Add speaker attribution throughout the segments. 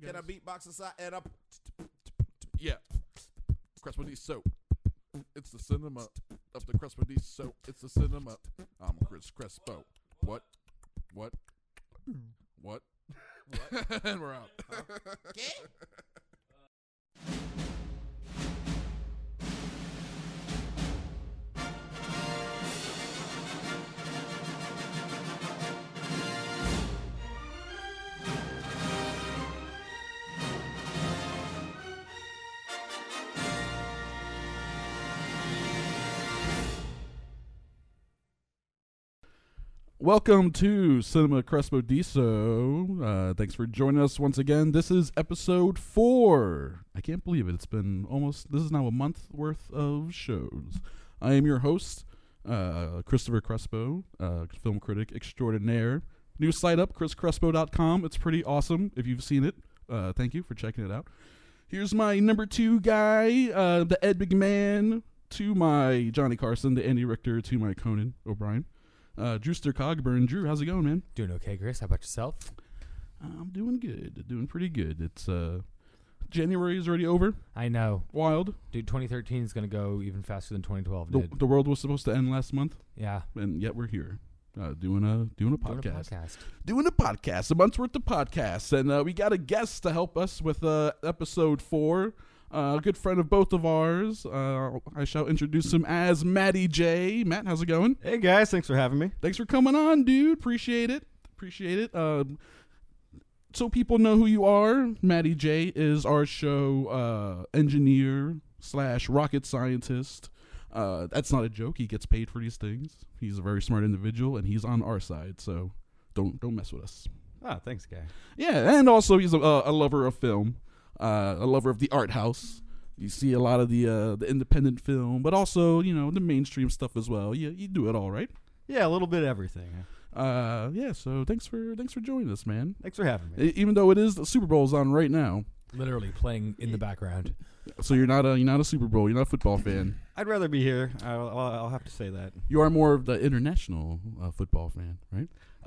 Speaker 1: Can I beatbox aside and up? Yeah. Crespo D soap. It's the cinema of the Crespo D soap. It's the cinema. I'm Chris Crespo. What? And we're out.
Speaker 2: Okay.
Speaker 1: Welcome to Cinema Crespo Diso. Thanks for joining us once again. This is episode 4. I can't believe it. It's been this is now a month worth of shows. I am your host, Christopher Crespo, film critic extraordinaire. New site up, chriscrespo.com. It's pretty awesome if you've seen it. Thank you for checking it out. Here's my number 2 guy, the Ed McMahon, to my Johnny Carson, the Andy Richter, to my Conan O'Brien. Drewster Cogburn. Drew, how's it going, man?
Speaker 2: Doing okay, Chris. How about yourself?
Speaker 1: I'm doing good. Doing pretty good. It's January is already over.
Speaker 2: I know.
Speaker 1: Wild.
Speaker 2: Dude, 2013 is going to go even faster than 2012
Speaker 1: The,
Speaker 2: did.
Speaker 1: the world was supposed to end last month,
Speaker 2: Yeah.
Speaker 1: and yet we're here. Doing a podcast.
Speaker 2: Doing a podcast.
Speaker 1: A month's worth of podcasts. And we got a guest to help us with episode 4. A good friend of both of ours. I shall introduce him as Matty J. Matt, how's it going?
Speaker 3: Hey guys, thanks for having me.
Speaker 1: Thanks for coming on, dude. Appreciate it. So people know who you are, Matty J is our show engineer / rocket scientist. That's not a joke. He gets paid for these things. He's a very smart individual, and he's on our side. So don't mess with us.
Speaker 3: Oh, thanks, guy.
Speaker 1: Yeah, and also he's a lover of film, a lover of the art house. You see a lot of the independent film, but also the mainstream stuff as well. You do it all, right?
Speaker 3: Yeah, a little bit of everything.
Speaker 1: Yeah. So thanks for joining us, man.
Speaker 3: Thanks for having me.
Speaker 1: Even though the Super Bowl's on right now,
Speaker 2: Literally playing in the background.
Speaker 1: so you're not a Super Bowl, you're not a football fan.
Speaker 3: I'd rather be here. I'll have to say that.
Speaker 1: You are more of the international football fan, right?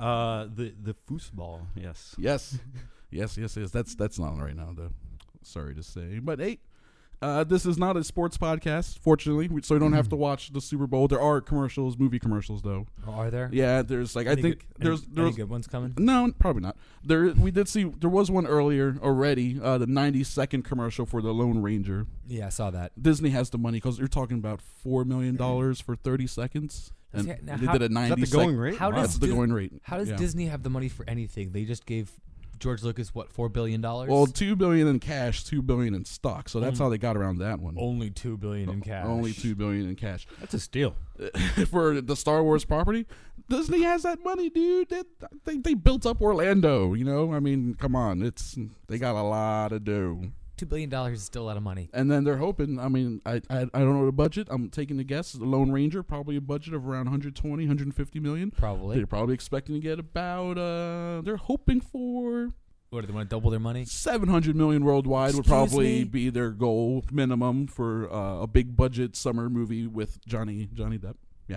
Speaker 3: The foosball, yes.
Speaker 1: Yes. yes. That's not on right now, though. Sorry to say, but hey. This is not a sports podcast, fortunately, so you don't have to watch the Super Bowl. There are movie commercials, though.
Speaker 2: Oh, are there?
Speaker 1: Yeah, there's like
Speaker 2: Any
Speaker 1: there's
Speaker 2: good ones coming?
Speaker 1: No, probably not. We did see there was one earlier already, the 90-second commercial for the Lone Ranger.
Speaker 2: Yeah, I saw that.
Speaker 1: Disney has the money because you're talking about $4 million for 30 seconds, and
Speaker 2: Now
Speaker 1: they
Speaker 2: how-
Speaker 1: did a
Speaker 3: Is
Speaker 1: 90
Speaker 3: that the going rate?
Speaker 2: How
Speaker 3: Wow.
Speaker 1: That's the
Speaker 2: Dis-
Speaker 1: going rate.
Speaker 2: How does
Speaker 1: Yeah.
Speaker 2: Disney have the money for anything? They just gave George Lucas, $4 billion?
Speaker 1: Well, $2 billion in cash, $2 billion in stock. So that's how they got around that one.
Speaker 2: Only $2 billion in cash.
Speaker 1: Only $2 billion in cash.
Speaker 3: That's a steal.
Speaker 1: For the Star Wars property. Disney has that money, dude. They built up Orlando. I mean, come on, they got a lot to do.
Speaker 2: $2 billion is still a lot of money.
Speaker 1: And then they're hoping. I mean, I don't know the budget. I'm taking a guess. The Lone Ranger probably a budget of around 120, 150 million.
Speaker 2: Probably.
Speaker 1: They're probably expecting to get about. They're hoping for.
Speaker 2: What, do they want to double their money?
Speaker 1: 700 million worldwide would
Speaker 2: Excuse
Speaker 1: probably
Speaker 2: me?
Speaker 1: be their goal minimum for a big budget summer movie with Johnny Depp. Yeah.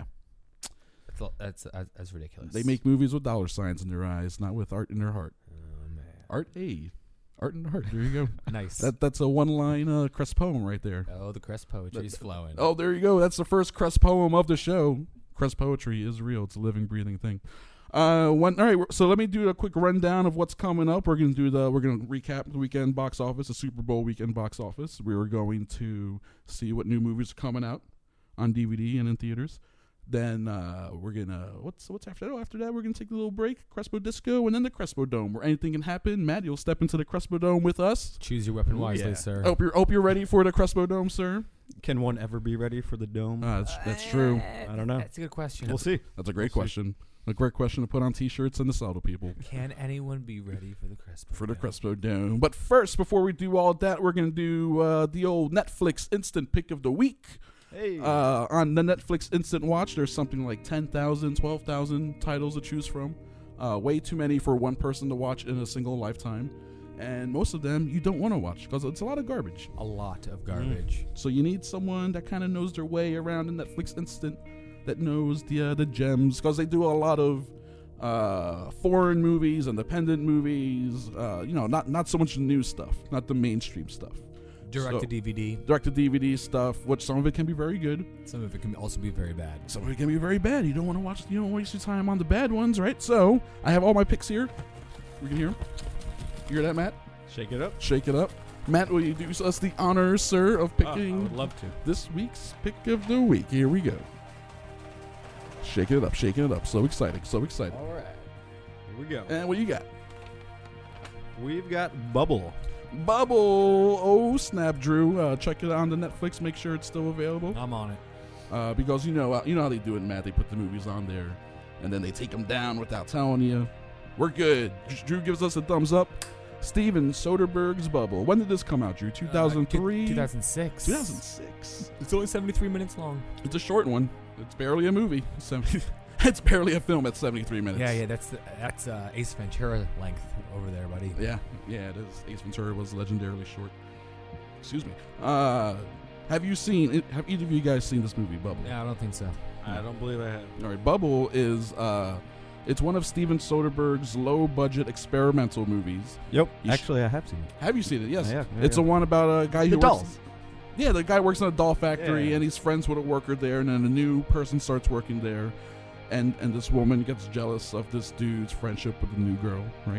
Speaker 2: That's ridiculous.
Speaker 1: They make movies with dollar signs in their eyes, not with art in their heart.
Speaker 2: Oh, man.
Speaker 1: Art in the heart. There you go.
Speaker 2: Nice.
Speaker 1: That's a one-line Crest poem right there.
Speaker 2: Oh, the Crest poetry's flowing.
Speaker 1: Oh, there you go. That's the first Crest poem of the show. Crest poetry is real. It's a living, breathing thing. All right. So let me do a quick rundown of what's coming up. We're gonna recap the weekend box office, the Super Bowl weekend box office. We were going to see what new movies are coming out on DVD and in theaters. Then we're gonna what's after that? Oh, after that we're gonna take a little break, Crespo Disco, and then the Crespo Dome, where anything can happen. Matt, you'll step into the Crespo Dome with us.
Speaker 2: Choose your weapon wisely,
Speaker 3: yeah.
Speaker 2: sir.
Speaker 1: Hope you're ready for the Crespo Dome, sir.
Speaker 3: Can one ever be ready for the dome?
Speaker 1: That's true.
Speaker 3: I don't know.
Speaker 2: That's a good question.
Speaker 3: We'll see.
Speaker 1: That's a great question. A great question to put on T-shirts and to sell to people.
Speaker 2: Can anyone be ready for the Crespo?
Speaker 1: For the
Speaker 2: Dome?
Speaker 1: Crespo Dome. But first, before we do all that, we're going to do the old Netflix Instant Pick of the Week.
Speaker 3: Hey.
Speaker 1: On the Netflix Instant Watch, there's something like 10,000, 12,000 titles to choose from. Way too many for one person to watch in a single lifetime. And most of them you don't want to watch because it's a lot of garbage.
Speaker 2: A lot of garbage.
Speaker 1: So you need someone that kind of knows their way around in Netflix Instant, that knows the gems, because they do a lot of foreign movies, independent movies. Not so much new stuff, not the mainstream stuff.
Speaker 2: Direct to DVD.
Speaker 1: Direct to DVD stuff, which some of it can be very good.
Speaker 2: Some of it can also be very bad.
Speaker 1: Some of it can be very bad. You don't want to watch. You don't waste your time on the bad ones, right? So I have all my picks here. We can hear them. You hear that, Matt?
Speaker 3: Shake it up.
Speaker 1: Shake it up. Matt, will you do us the honor, sir, of
Speaker 3: I
Speaker 1: picking
Speaker 3: would love to.
Speaker 1: this week's pick of the week? Here we go. Shaking it up, shaking it up. So exciting, so exciting.
Speaker 3: All right. Here we go.
Speaker 1: And what you got?
Speaker 3: We've got Bubble.
Speaker 1: Bubble. Oh, snap, Drew. Check it out on the Netflix. Make sure it's still available.
Speaker 2: I'm on it.
Speaker 1: Because you know how they do it, Matt. They put the movies on there, and then they take them down without telling you. We're good. Drew gives us a thumbs up. Steven Soderbergh's Bubble. When did this come out, Drew? 2003?
Speaker 2: 2006.
Speaker 1: 2006.
Speaker 2: It's only 73 minutes long.
Speaker 1: It's a short one. It's barely a movie. It's barely a film at 73 minutes.
Speaker 2: Yeah. That's Ace Ventura length over there, buddy.
Speaker 1: Yeah, it is. Ace Ventura was legendarily short. Excuse me. Have you seen it? Have either of you guys seen this movie, Bubble?
Speaker 2: Yeah, I don't think so.
Speaker 3: I don't believe I have.
Speaker 1: All right, Bubble is it's one of Steven Soderbergh's low-budget experimental movies.
Speaker 3: Yep.
Speaker 1: You
Speaker 3: Actually, I have seen it.
Speaker 1: Have you seen it? Yes.
Speaker 3: Yeah,
Speaker 1: It's a one about a guy who
Speaker 3: The
Speaker 1: works.
Speaker 3: dolls.
Speaker 1: Yeah, the guy works in a doll factory,
Speaker 3: Yeah.
Speaker 1: and he's friends with a worker there, and then a new person starts working there, and this woman gets jealous of this dude's friendship with the new girl, right?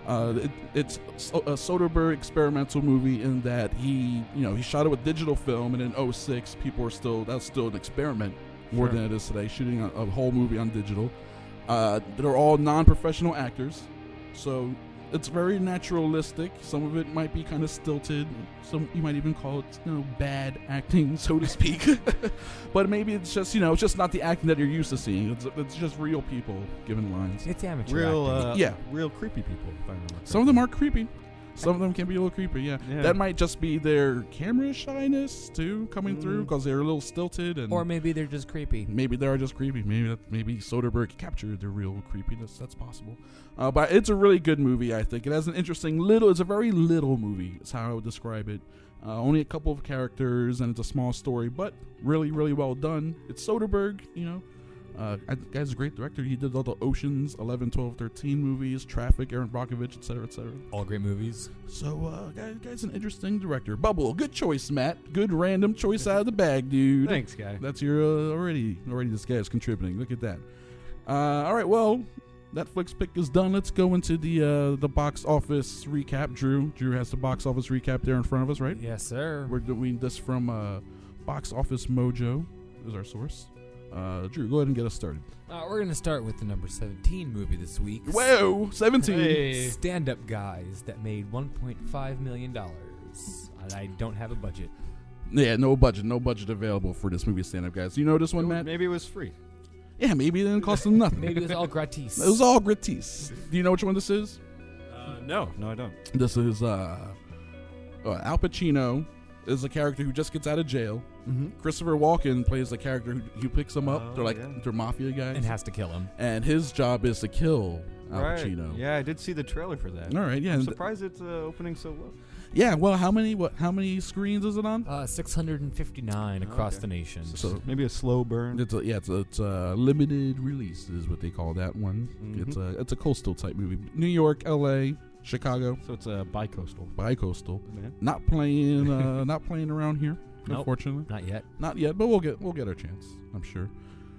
Speaker 1: It's a Soderbergh experimental movie in that he shot it with digital film, and in 2006, that's still an experiment more
Speaker 3: Sure.
Speaker 1: than it is today, shooting a whole movie on digital. They're all non-professional actors, so it's very naturalistic. Some of it might be kind of stilted. Some you might even call it, bad acting, so to speak. But maybe it's just, it's just not the acting that you're used to seeing. It's just real people giving lines.
Speaker 2: It's amateur
Speaker 3: Real,
Speaker 2: acting.
Speaker 1: Yeah.
Speaker 3: real creepy people. If I remember
Speaker 1: Some of them
Speaker 3: correctly.
Speaker 1: are creepy. Some of them can be a little creepy, yeah.
Speaker 3: Yeah.
Speaker 1: That might just be their camera shyness, too, coming through,
Speaker 3: Mm.
Speaker 1: because they're a little stilted. And
Speaker 2: Or maybe they're just creepy.
Speaker 1: maybe they are just creepy. Maybe Soderbergh captured their real creepiness. That's possible. But it's a really good movie, I think. It has an interesting it's a very little movie, is how I would describe it. Only a couple of characters, and it's a small story, but really, really well done. It's Soderbergh, guy's a great director. He did all the Oceans 11, 12, 13 movies, Traffic, Aaron Brockovich, etc., etc.
Speaker 2: All great movies.
Speaker 1: So, guy's an interesting director. Bubble, good choice, Matt. Good random choice out of the bag, dude.
Speaker 3: Thanks, guy.
Speaker 1: That's your already this guy is contributing. Look at that. All right, well, Netflix pick is done. Let's go into the box office recap. Drew has the box office recap there in front of us, right?
Speaker 2: Yes, sir.
Speaker 1: We're doing this from Box Office Mojo is our source. Drew, go ahead and get us started.
Speaker 2: We're going to start with the number 17 movie this week.
Speaker 1: Whoa, 17.
Speaker 3: Hey.
Speaker 2: Stand-Up Guys that made $1.5 million. And I don't have a budget.
Speaker 1: Yeah, no budget available for this movie, Stand Up Guys. You know this one, Matt?
Speaker 3: Maybe it was free.
Speaker 1: Yeah, maybe it didn't cost them nothing.
Speaker 2: Maybe it was all gratis.
Speaker 1: It was all gratis. Do you know which one this is?
Speaker 3: No, I don't.
Speaker 1: This is Al Pacino is a character who just gets out of jail.
Speaker 3: Mm-hmm.
Speaker 1: Christopher Walken plays the character who picks him up.
Speaker 3: Oh,
Speaker 1: They're mafia guys,
Speaker 2: And has to kill him.
Speaker 1: and his job is to kill Al
Speaker 3: Right.
Speaker 1: Pacino.
Speaker 3: Yeah, I did see the trailer for that.
Speaker 1: All right, yeah,
Speaker 3: I'm
Speaker 1: and
Speaker 3: surprised it's opening so well.
Speaker 1: yeah. Well, how many screens is it on?
Speaker 2: 659 across
Speaker 3: Okay.
Speaker 2: the nation.
Speaker 1: So-
Speaker 3: Maybe a slow burn.
Speaker 1: It's a limited release is what they call that one.
Speaker 3: Mhm.
Speaker 1: It's a coastal type movie. New York, L.A., Chicago,
Speaker 3: So it's a bi-coastal.
Speaker 1: bi-coastal.
Speaker 3: Man.
Speaker 1: Not playing around here.
Speaker 2: Nope.
Speaker 1: Unfortunately,
Speaker 2: Not yet.
Speaker 1: not yet. But we'll get our chance. I'm sure.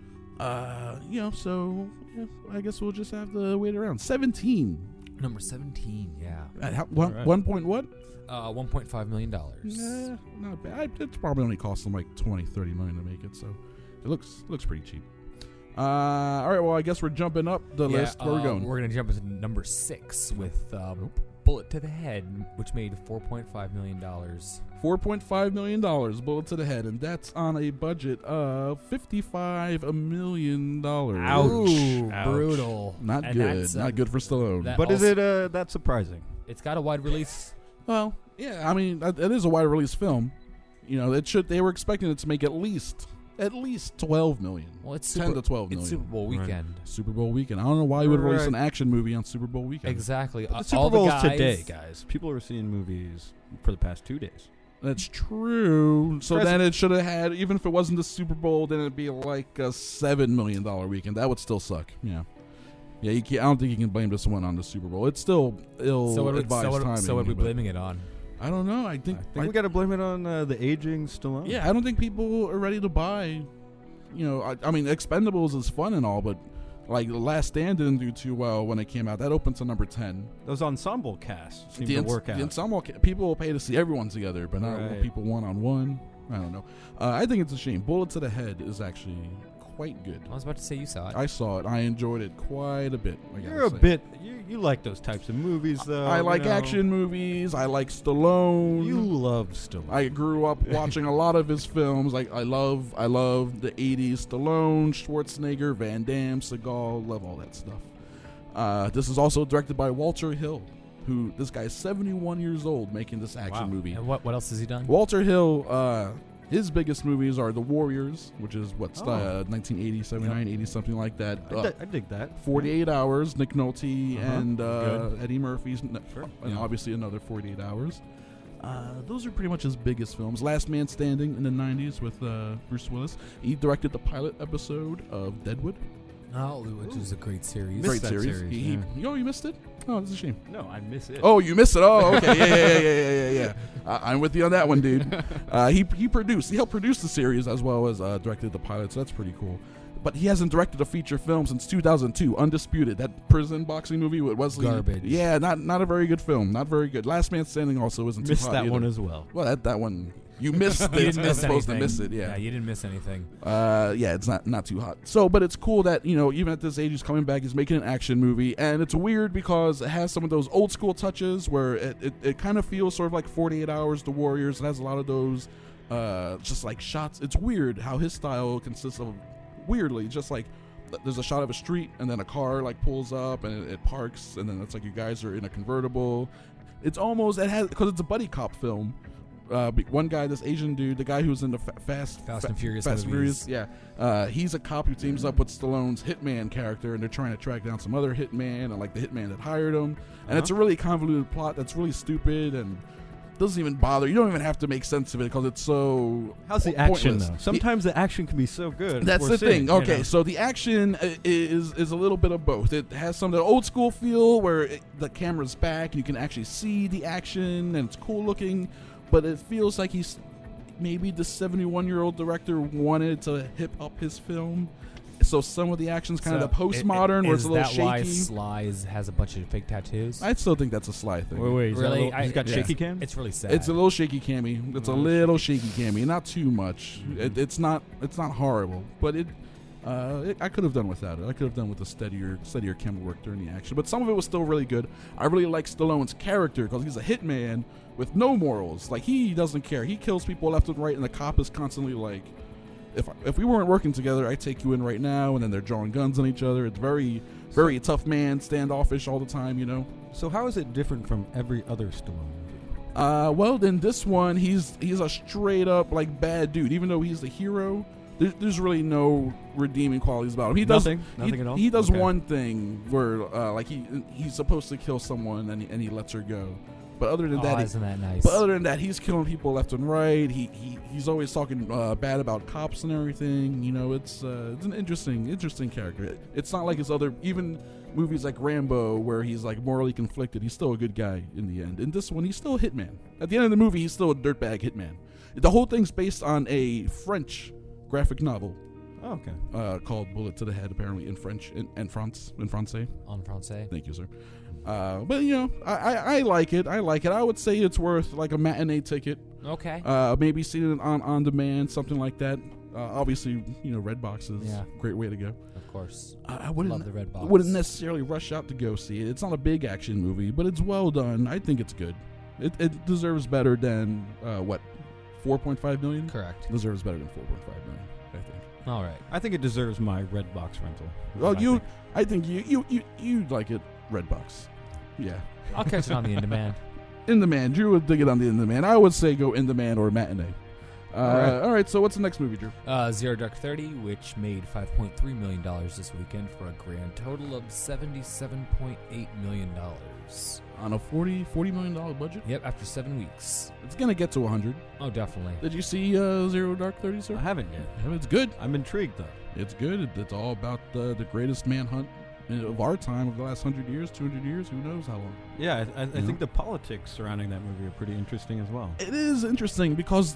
Speaker 1: So yeah, I guess we'll just have to wait around. 17.
Speaker 2: Number 17, yeah.
Speaker 3: All right.
Speaker 1: 1 point what?
Speaker 2: $1.5 million.
Speaker 1: Nah, not bad. It's probably only cost them like 20, 30 million to make it, so it looks pretty cheap. All right, well, I guess we're jumping up the list. Where are we going?
Speaker 2: We're going to jump into number 6 with Bullet to the Head, which made $4.5 million.
Speaker 1: $4.5 million, bullet to the head, and that's on a budget of $55 million.
Speaker 3: Ouch.
Speaker 2: Ooh,
Speaker 3: Ouch.
Speaker 2: brutal.
Speaker 1: Not
Speaker 2: And
Speaker 1: good.
Speaker 2: that's,
Speaker 1: Not good for Stallone.
Speaker 2: that-
Speaker 3: But is
Speaker 2: also-
Speaker 3: it that surprising?
Speaker 2: It's got a wide release.
Speaker 1: Well, yeah, I mean, it is a wide release film. They were expecting it to make at least 12 million.
Speaker 2: Well, it's
Speaker 1: 10 to 12 million.
Speaker 2: It's Super Bowl
Speaker 3: Right.
Speaker 2: weekend.
Speaker 1: Super Bowl weekend. I don't know why you would release
Speaker 3: Right.
Speaker 1: an action movie on Super Bowl weekend.
Speaker 2: Exactly.
Speaker 3: The
Speaker 2: All
Speaker 3: Super
Speaker 2: the
Speaker 3: Bowl's
Speaker 2: guys,
Speaker 3: today, guys. People are seeing movies for the past 2 days.
Speaker 1: That's true. So
Speaker 3: Present-
Speaker 1: then it should have had, even if it wasn't the Super Bowl, then it'd be like a $7 million weekend. That would still suck. Yeah. Yeah, you can't, I don't think you can blame this one on the Super Bowl. It's still ill-advised timing.
Speaker 2: So what are we
Speaker 1: but
Speaker 2: blaming it on?
Speaker 1: I don't know. I think
Speaker 3: we got to blame it on the aging Stallone.
Speaker 1: Yeah, I don't think people are ready to buy. I mean, Expendables is fun and all, but like The Last Stand didn't do too well when it came out. That opened to number 10.
Speaker 3: Those ensemble casts seem to work out.
Speaker 1: The ensemble people will pay to see everyone together, but not people one-on-one. I don't know. I think it's a shame. Bullet to the Head is actually quite good.
Speaker 2: I was about to say you saw it.
Speaker 1: I saw it. I enjoyed it quite a bit.
Speaker 3: You like those types of movies, though.
Speaker 1: I like action movies. I like Stallone.
Speaker 3: You love Stallone.
Speaker 1: I grew up watching a lot of his films. Like I love the 80s Stallone, Schwarzenegger, Van Damme, Seagal. Love all that stuff. This is also directed by Walter Hill, who this guy is 71 years old making this action movie.
Speaker 2: And what else has he done?
Speaker 1: Walter Hill, his biggest movies are The Warriors, which is 1980, 79, 80, something like that.
Speaker 3: I dig that.
Speaker 1: 48 Hours, Nick Nolte and
Speaker 3: Good.
Speaker 1: Eddie Murphy's, and obviously another 48 Hours. Those are pretty much his biggest films. Last Man Standing in the 90s with Bruce Willis. He directed the pilot episode of Deadwood.
Speaker 2: Oh, which is a great series.
Speaker 1: Great
Speaker 3: that
Speaker 1: series.
Speaker 3: series,
Speaker 1: You missed it? Oh, that's a shame.
Speaker 3: No, I miss it.
Speaker 1: Oh, you missed it. Oh, okay. Yeah. I'm with you on that one, dude. He helped produce the series as well as directed the pilot, so that's pretty cool. But he hasn't directed a feature film since 2002. Undisputed, that prison boxing movie with Wesley.
Speaker 2: Garbage.
Speaker 1: Yeah, not a very good film. Not very good. Last Man Standing also isn't too
Speaker 3: Missed
Speaker 1: hot
Speaker 3: that
Speaker 1: either.
Speaker 3: one as well.
Speaker 1: Well, that one you missed.
Speaker 2: You didn't miss
Speaker 1: supposed to
Speaker 2: anything.
Speaker 1: miss it. Yeah.
Speaker 2: You didn't miss anything.
Speaker 1: Yeah, it's not too hot. So, but it's cool that even at this age he's coming back. He's making an action movie, and it's weird because it has some of those old school touches where it kind of feels sort of like 48 Hours, The Warriors. It has a lot of those just like shots. It's weird how his style consists of weirdly just like there's a shot of a street and then a car like pulls up and it parks and then it's like you guys are in a convertible. It's almost because it's a buddy cop film. One guy, this Asian dude, the guy who's in the Fast
Speaker 2: and Furious
Speaker 1: movies.
Speaker 2: movies.
Speaker 1: Yeah, he's a cop who teams up with Stallone's hitman character, and they're trying to track down some other hitman, and like the hitman that hired him. And it's a really convoluted plot that's really stupid and doesn't even bother. You don't even have to make sense of it because it's so.
Speaker 3: How's the action
Speaker 1: pointless.
Speaker 3: though? Sometimes the action can be so good.
Speaker 1: That's
Speaker 3: We're
Speaker 1: the
Speaker 3: seeing,
Speaker 1: thing. Okay, so the action is a little bit of both. It has some of the old school feel where the camera's back and you can actually see the action and it's cool looking, but it feels like maybe the 71-year-old director wanted to hip up his film. So some of the action's kind of the postmodern where it's a little shaky.
Speaker 2: Is that why Sly has a bunch of fake tattoos?
Speaker 1: I still think that's a Sly thing.
Speaker 3: Wait,
Speaker 2: Really?
Speaker 3: he's got shaky cam?
Speaker 2: It's really sad.
Speaker 1: It's a little shaky cammy. It's a little shaky cammy, not too much. It's not horrible, but I could have done without it. I could have done with a steadier camera work during the action, but some of it was still really good. I really like Stallone's character because he's a hitman with no morals. Like he doesn't care. He kills people left and right, and the cop is constantly like, if we weren't working together, I'd take you in right now. And then they're drawing guns on each other. It's very, very tough man, standoffish all the time.
Speaker 3: So how is it different from every other Stallone movie?
Speaker 1: Well, then this one, he's a straight up like bad dude. Even though he's the hero, there's really no redeeming qualities about him. He does
Speaker 3: nothing at all.
Speaker 1: He does
Speaker 3: Okay.
Speaker 1: one thing where like he's supposed to kill someone and he lets her go. But other than that,
Speaker 2: isn't that nice?
Speaker 1: But other than that, he's killing people left and right. He's always talking bad about cops and everything. It's an interesting character. It's not like his other even movies like Rambo where he's like morally conflicted. He's still a good guy in the end. In this one, he's still a hitman. At the end of the movie, he's still a dirtbag hitman. The whole thing's based on a French graphic novel.
Speaker 3: Oh, okay.
Speaker 1: Called Bullet to the Head, apparently in French, in Francais.
Speaker 2: En français.
Speaker 1: Thank you, sir. But I like it. I would say it's worth like a matinee ticket.
Speaker 2: Okay.
Speaker 1: Maybe seeing it on demand, something like that. Obviously, Redbox is a great way to go.
Speaker 2: Of course.
Speaker 1: I wouldn't
Speaker 2: Love the Redbox.
Speaker 1: wouldn't necessarily rush out to go see it. It's not a big action movie, but it's well done. I think it's good. It deserves better than 4.5 million.
Speaker 2: Correct.
Speaker 1: Deserves better than 4.5 million. I think.
Speaker 2: All right.
Speaker 3: I think it deserves my Redbox rental.
Speaker 1: Well, I think you'd like it. Redbox. Yeah.
Speaker 2: I'll catch it on the in-demand.
Speaker 1: In Demand. Drew would dig it on the In Demand. I would say go In Demand or Matinee. All right. So what's the next movie, Drew?
Speaker 2: Zero Dark 30, which made $5.3 million this weekend for a grand total of $77.8 million.
Speaker 1: On a $40 million budget?
Speaker 2: Yep, after 7 weeks.
Speaker 1: It's going to get to 100.
Speaker 2: Oh, definitely.
Speaker 1: Did you see Zero Dark 30, sir?
Speaker 3: I haven't yet.
Speaker 1: Yeah, it's good.
Speaker 3: I'm intrigued though.
Speaker 1: It's good. It's all about the greatest manhunt of our time, of the last 100 years, 200 years, who knows how long.
Speaker 3: Yeah, I
Speaker 1: You know?
Speaker 3: think the politics surrounding that movie are pretty interesting as well.
Speaker 1: It is interesting because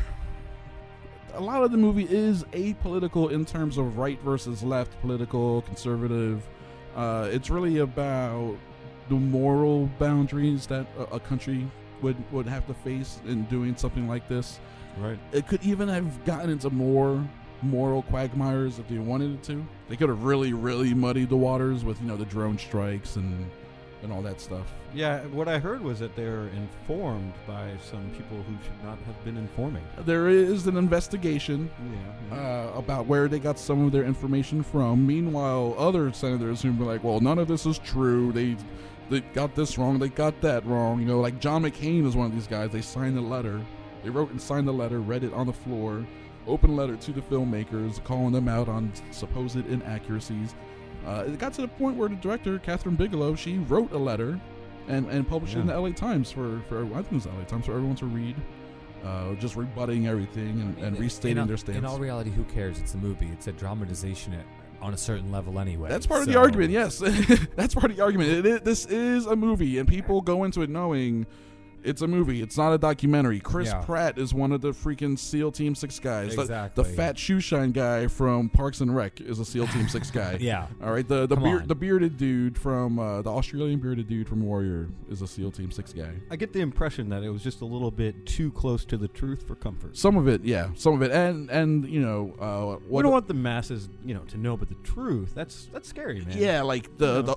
Speaker 1: a lot of the movie is apolitical in terms of right versus left, political, conservative. It's really about the moral boundaries that a country would have to face in doing something like this.
Speaker 3: Right.
Speaker 1: It could even have gotten into more moral quagmires if they wanted it to. They could have really, really muddied the waters with, the drone strikes and all that stuff.
Speaker 3: Yeah, what I heard was that they're informed by some people who should not have been informing.
Speaker 1: There is an investigation
Speaker 3: Yeah.
Speaker 1: about where they got some of their information from. Meanwhile, other senators who were like, well, none of this is true. They got this wrong. They got that wrong. Like John McCain is one of these guys. They signed a letter. They wrote and signed the letter, read it on the floor, open letter to the filmmakers, calling them out on supposed inaccuracies. It got to the point where the director, Catherine Bigelow, she wrote a letter and published it in the LA Times for I think it was the LA Times for everyone to read, just rebutting everything and restating their stance.
Speaker 2: In all reality, who cares? It's a movie. It's a dramatization on a certain level anyway.
Speaker 1: That's part of the argument, yes. That's part of the argument. This is a movie, and people go into it knowing it's a movie. It's not a documentary. Chris Pratt is one of the freaking SEAL Team 6 guys.
Speaker 2: Exactly.
Speaker 1: The fat shoeshine guy from Parks and Rec is a SEAL Team 6 guy.
Speaker 2: Yeah.
Speaker 1: All right. The bearded dude from the Australian bearded dude from Warrior is a SEAL Team 6 guy.
Speaker 3: I get the impression that it was just a little bit too close to the truth for comfort.
Speaker 1: Some of it, yeah. Some of it, and
Speaker 3: we don't want the masses, to know about the truth. That's scary, man.
Speaker 1: Yeah, like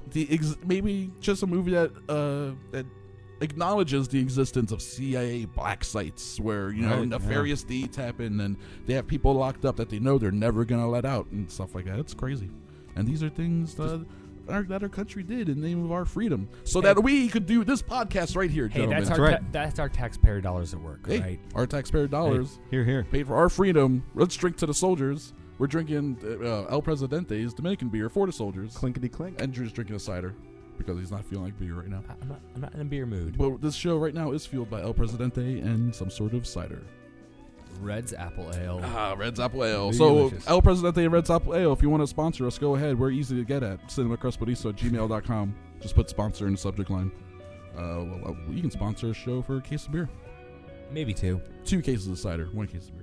Speaker 1: maybe just a movie that acknowledges the existence of CIA black sites where nefarious deeds happen and they have people locked up that they know they're never gonna let out and stuff like that. It's crazy, and these are things that our country did in the name of our freedom, so that we could do this podcast right here, gentlemen.
Speaker 2: Hey, that's our taxpayer dollars at work, right?
Speaker 1: Our taxpayer dollars,
Speaker 3: here,
Speaker 1: paid for our freedom. Let's drink to the soldiers. We're drinking El Presidente's Dominican beer for the soldiers.
Speaker 3: Clinkety clink.
Speaker 1: And Drew's drinking a cider because he's not feeling like beer right now.
Speaker 2: I'm not in a beer mood.
Speaker 1: But this show right now is fueled by El Presidente and some sort of cider.
Speaker 2: Red's Apple Ale.
Speaker 1: Red's Apple Ale.
Speaker 3: Delicious.
Speaker 1: So El Presidente and Red's Apple Ale, if you want to sponsor us, go ahead. We're easy to get at. cinemacrespediso@gmail.com. Just put sponsor in the subject line. You can sponsor a show for a case of beer.
Speaker 2: Maybe 2.
Speaker 1: 2 cases of cider, 1 case of beer.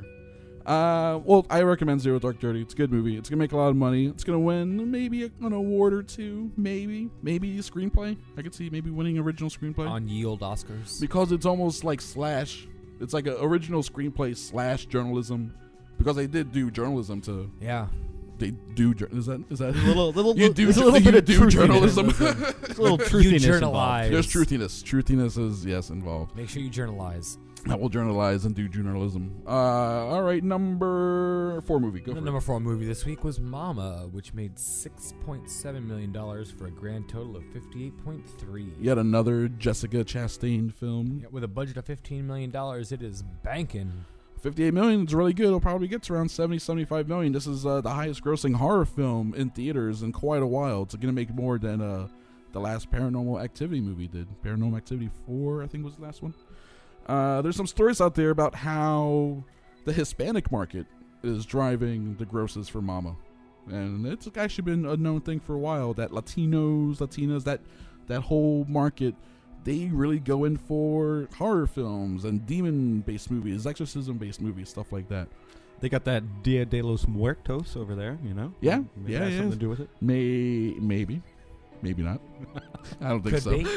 Speaker 1: I recommend Zero Dark Dirty. It's a good movie. It's gonna make a lot of money. It's gonna win maybe an award or 2, maybe a screenplay. I could see maybe winning original screenplay
Speaker 2: on Yield Oscars
Speaker 1: because it's almost like slash. It's like an original screenplay / journalism because they did do journalism to.
Speaker 2: Yeah.
Speaker 1: They do. Is that
Speaker 3: a little?
Speaker 1: You do.
Speaker 3: There's a little bit of
Speaker 1: journalism.
Speaker 3: There's a little truthiness
Speaker 2: You
Speaker 3: involved.
Speaker 2: journalize.
Speaker 1: There's truthiness. Truthiness is involved.
Speaker 2: Make sure you journalize.
Speaker 1: I will journalize and do journalism. All right, number 4 movie. Go
Speaker 2: The
Speaker 1: for
Speaker 2: number
Speaker 1: it.
Speaker 2: 4 movie this week was Mama, which made $6.7 million for a grand total of $58.3.
Speaker 1: Yet another Jessica Chastain film.
Speaker 2: Yeah, with a budget of $15 million, it is banking.
Speaker 1: $58 million is really good. It'll probably get to around $70-75 million. This is the highest grossing horror film in theaters in quite a while. It's going to make more than the last Paranormal Activity movie did. Paranormal Activity 4, I think, was the last one. There's some stories out there about how the Hispanic market is driving the grosses for Mama. And it's actually been a known thing for a while that Latinas, that whole market, they really go in for horror films and demon-based movies, exorcism-based movies, stuff like that.
Speaker 3: They got that Dia de los Muertos over there,
Speaker 1: Yeah,
Speaker 3: Maybe
Speaker 1: yeah,
Speaker 3: it has
Speaker 1: yeah.
Speaker 3: something to do with it.
Speaker 1: Maybe not. I don't think
Speaker 2: Could
Speaker 1: so.
Speaker 2: be.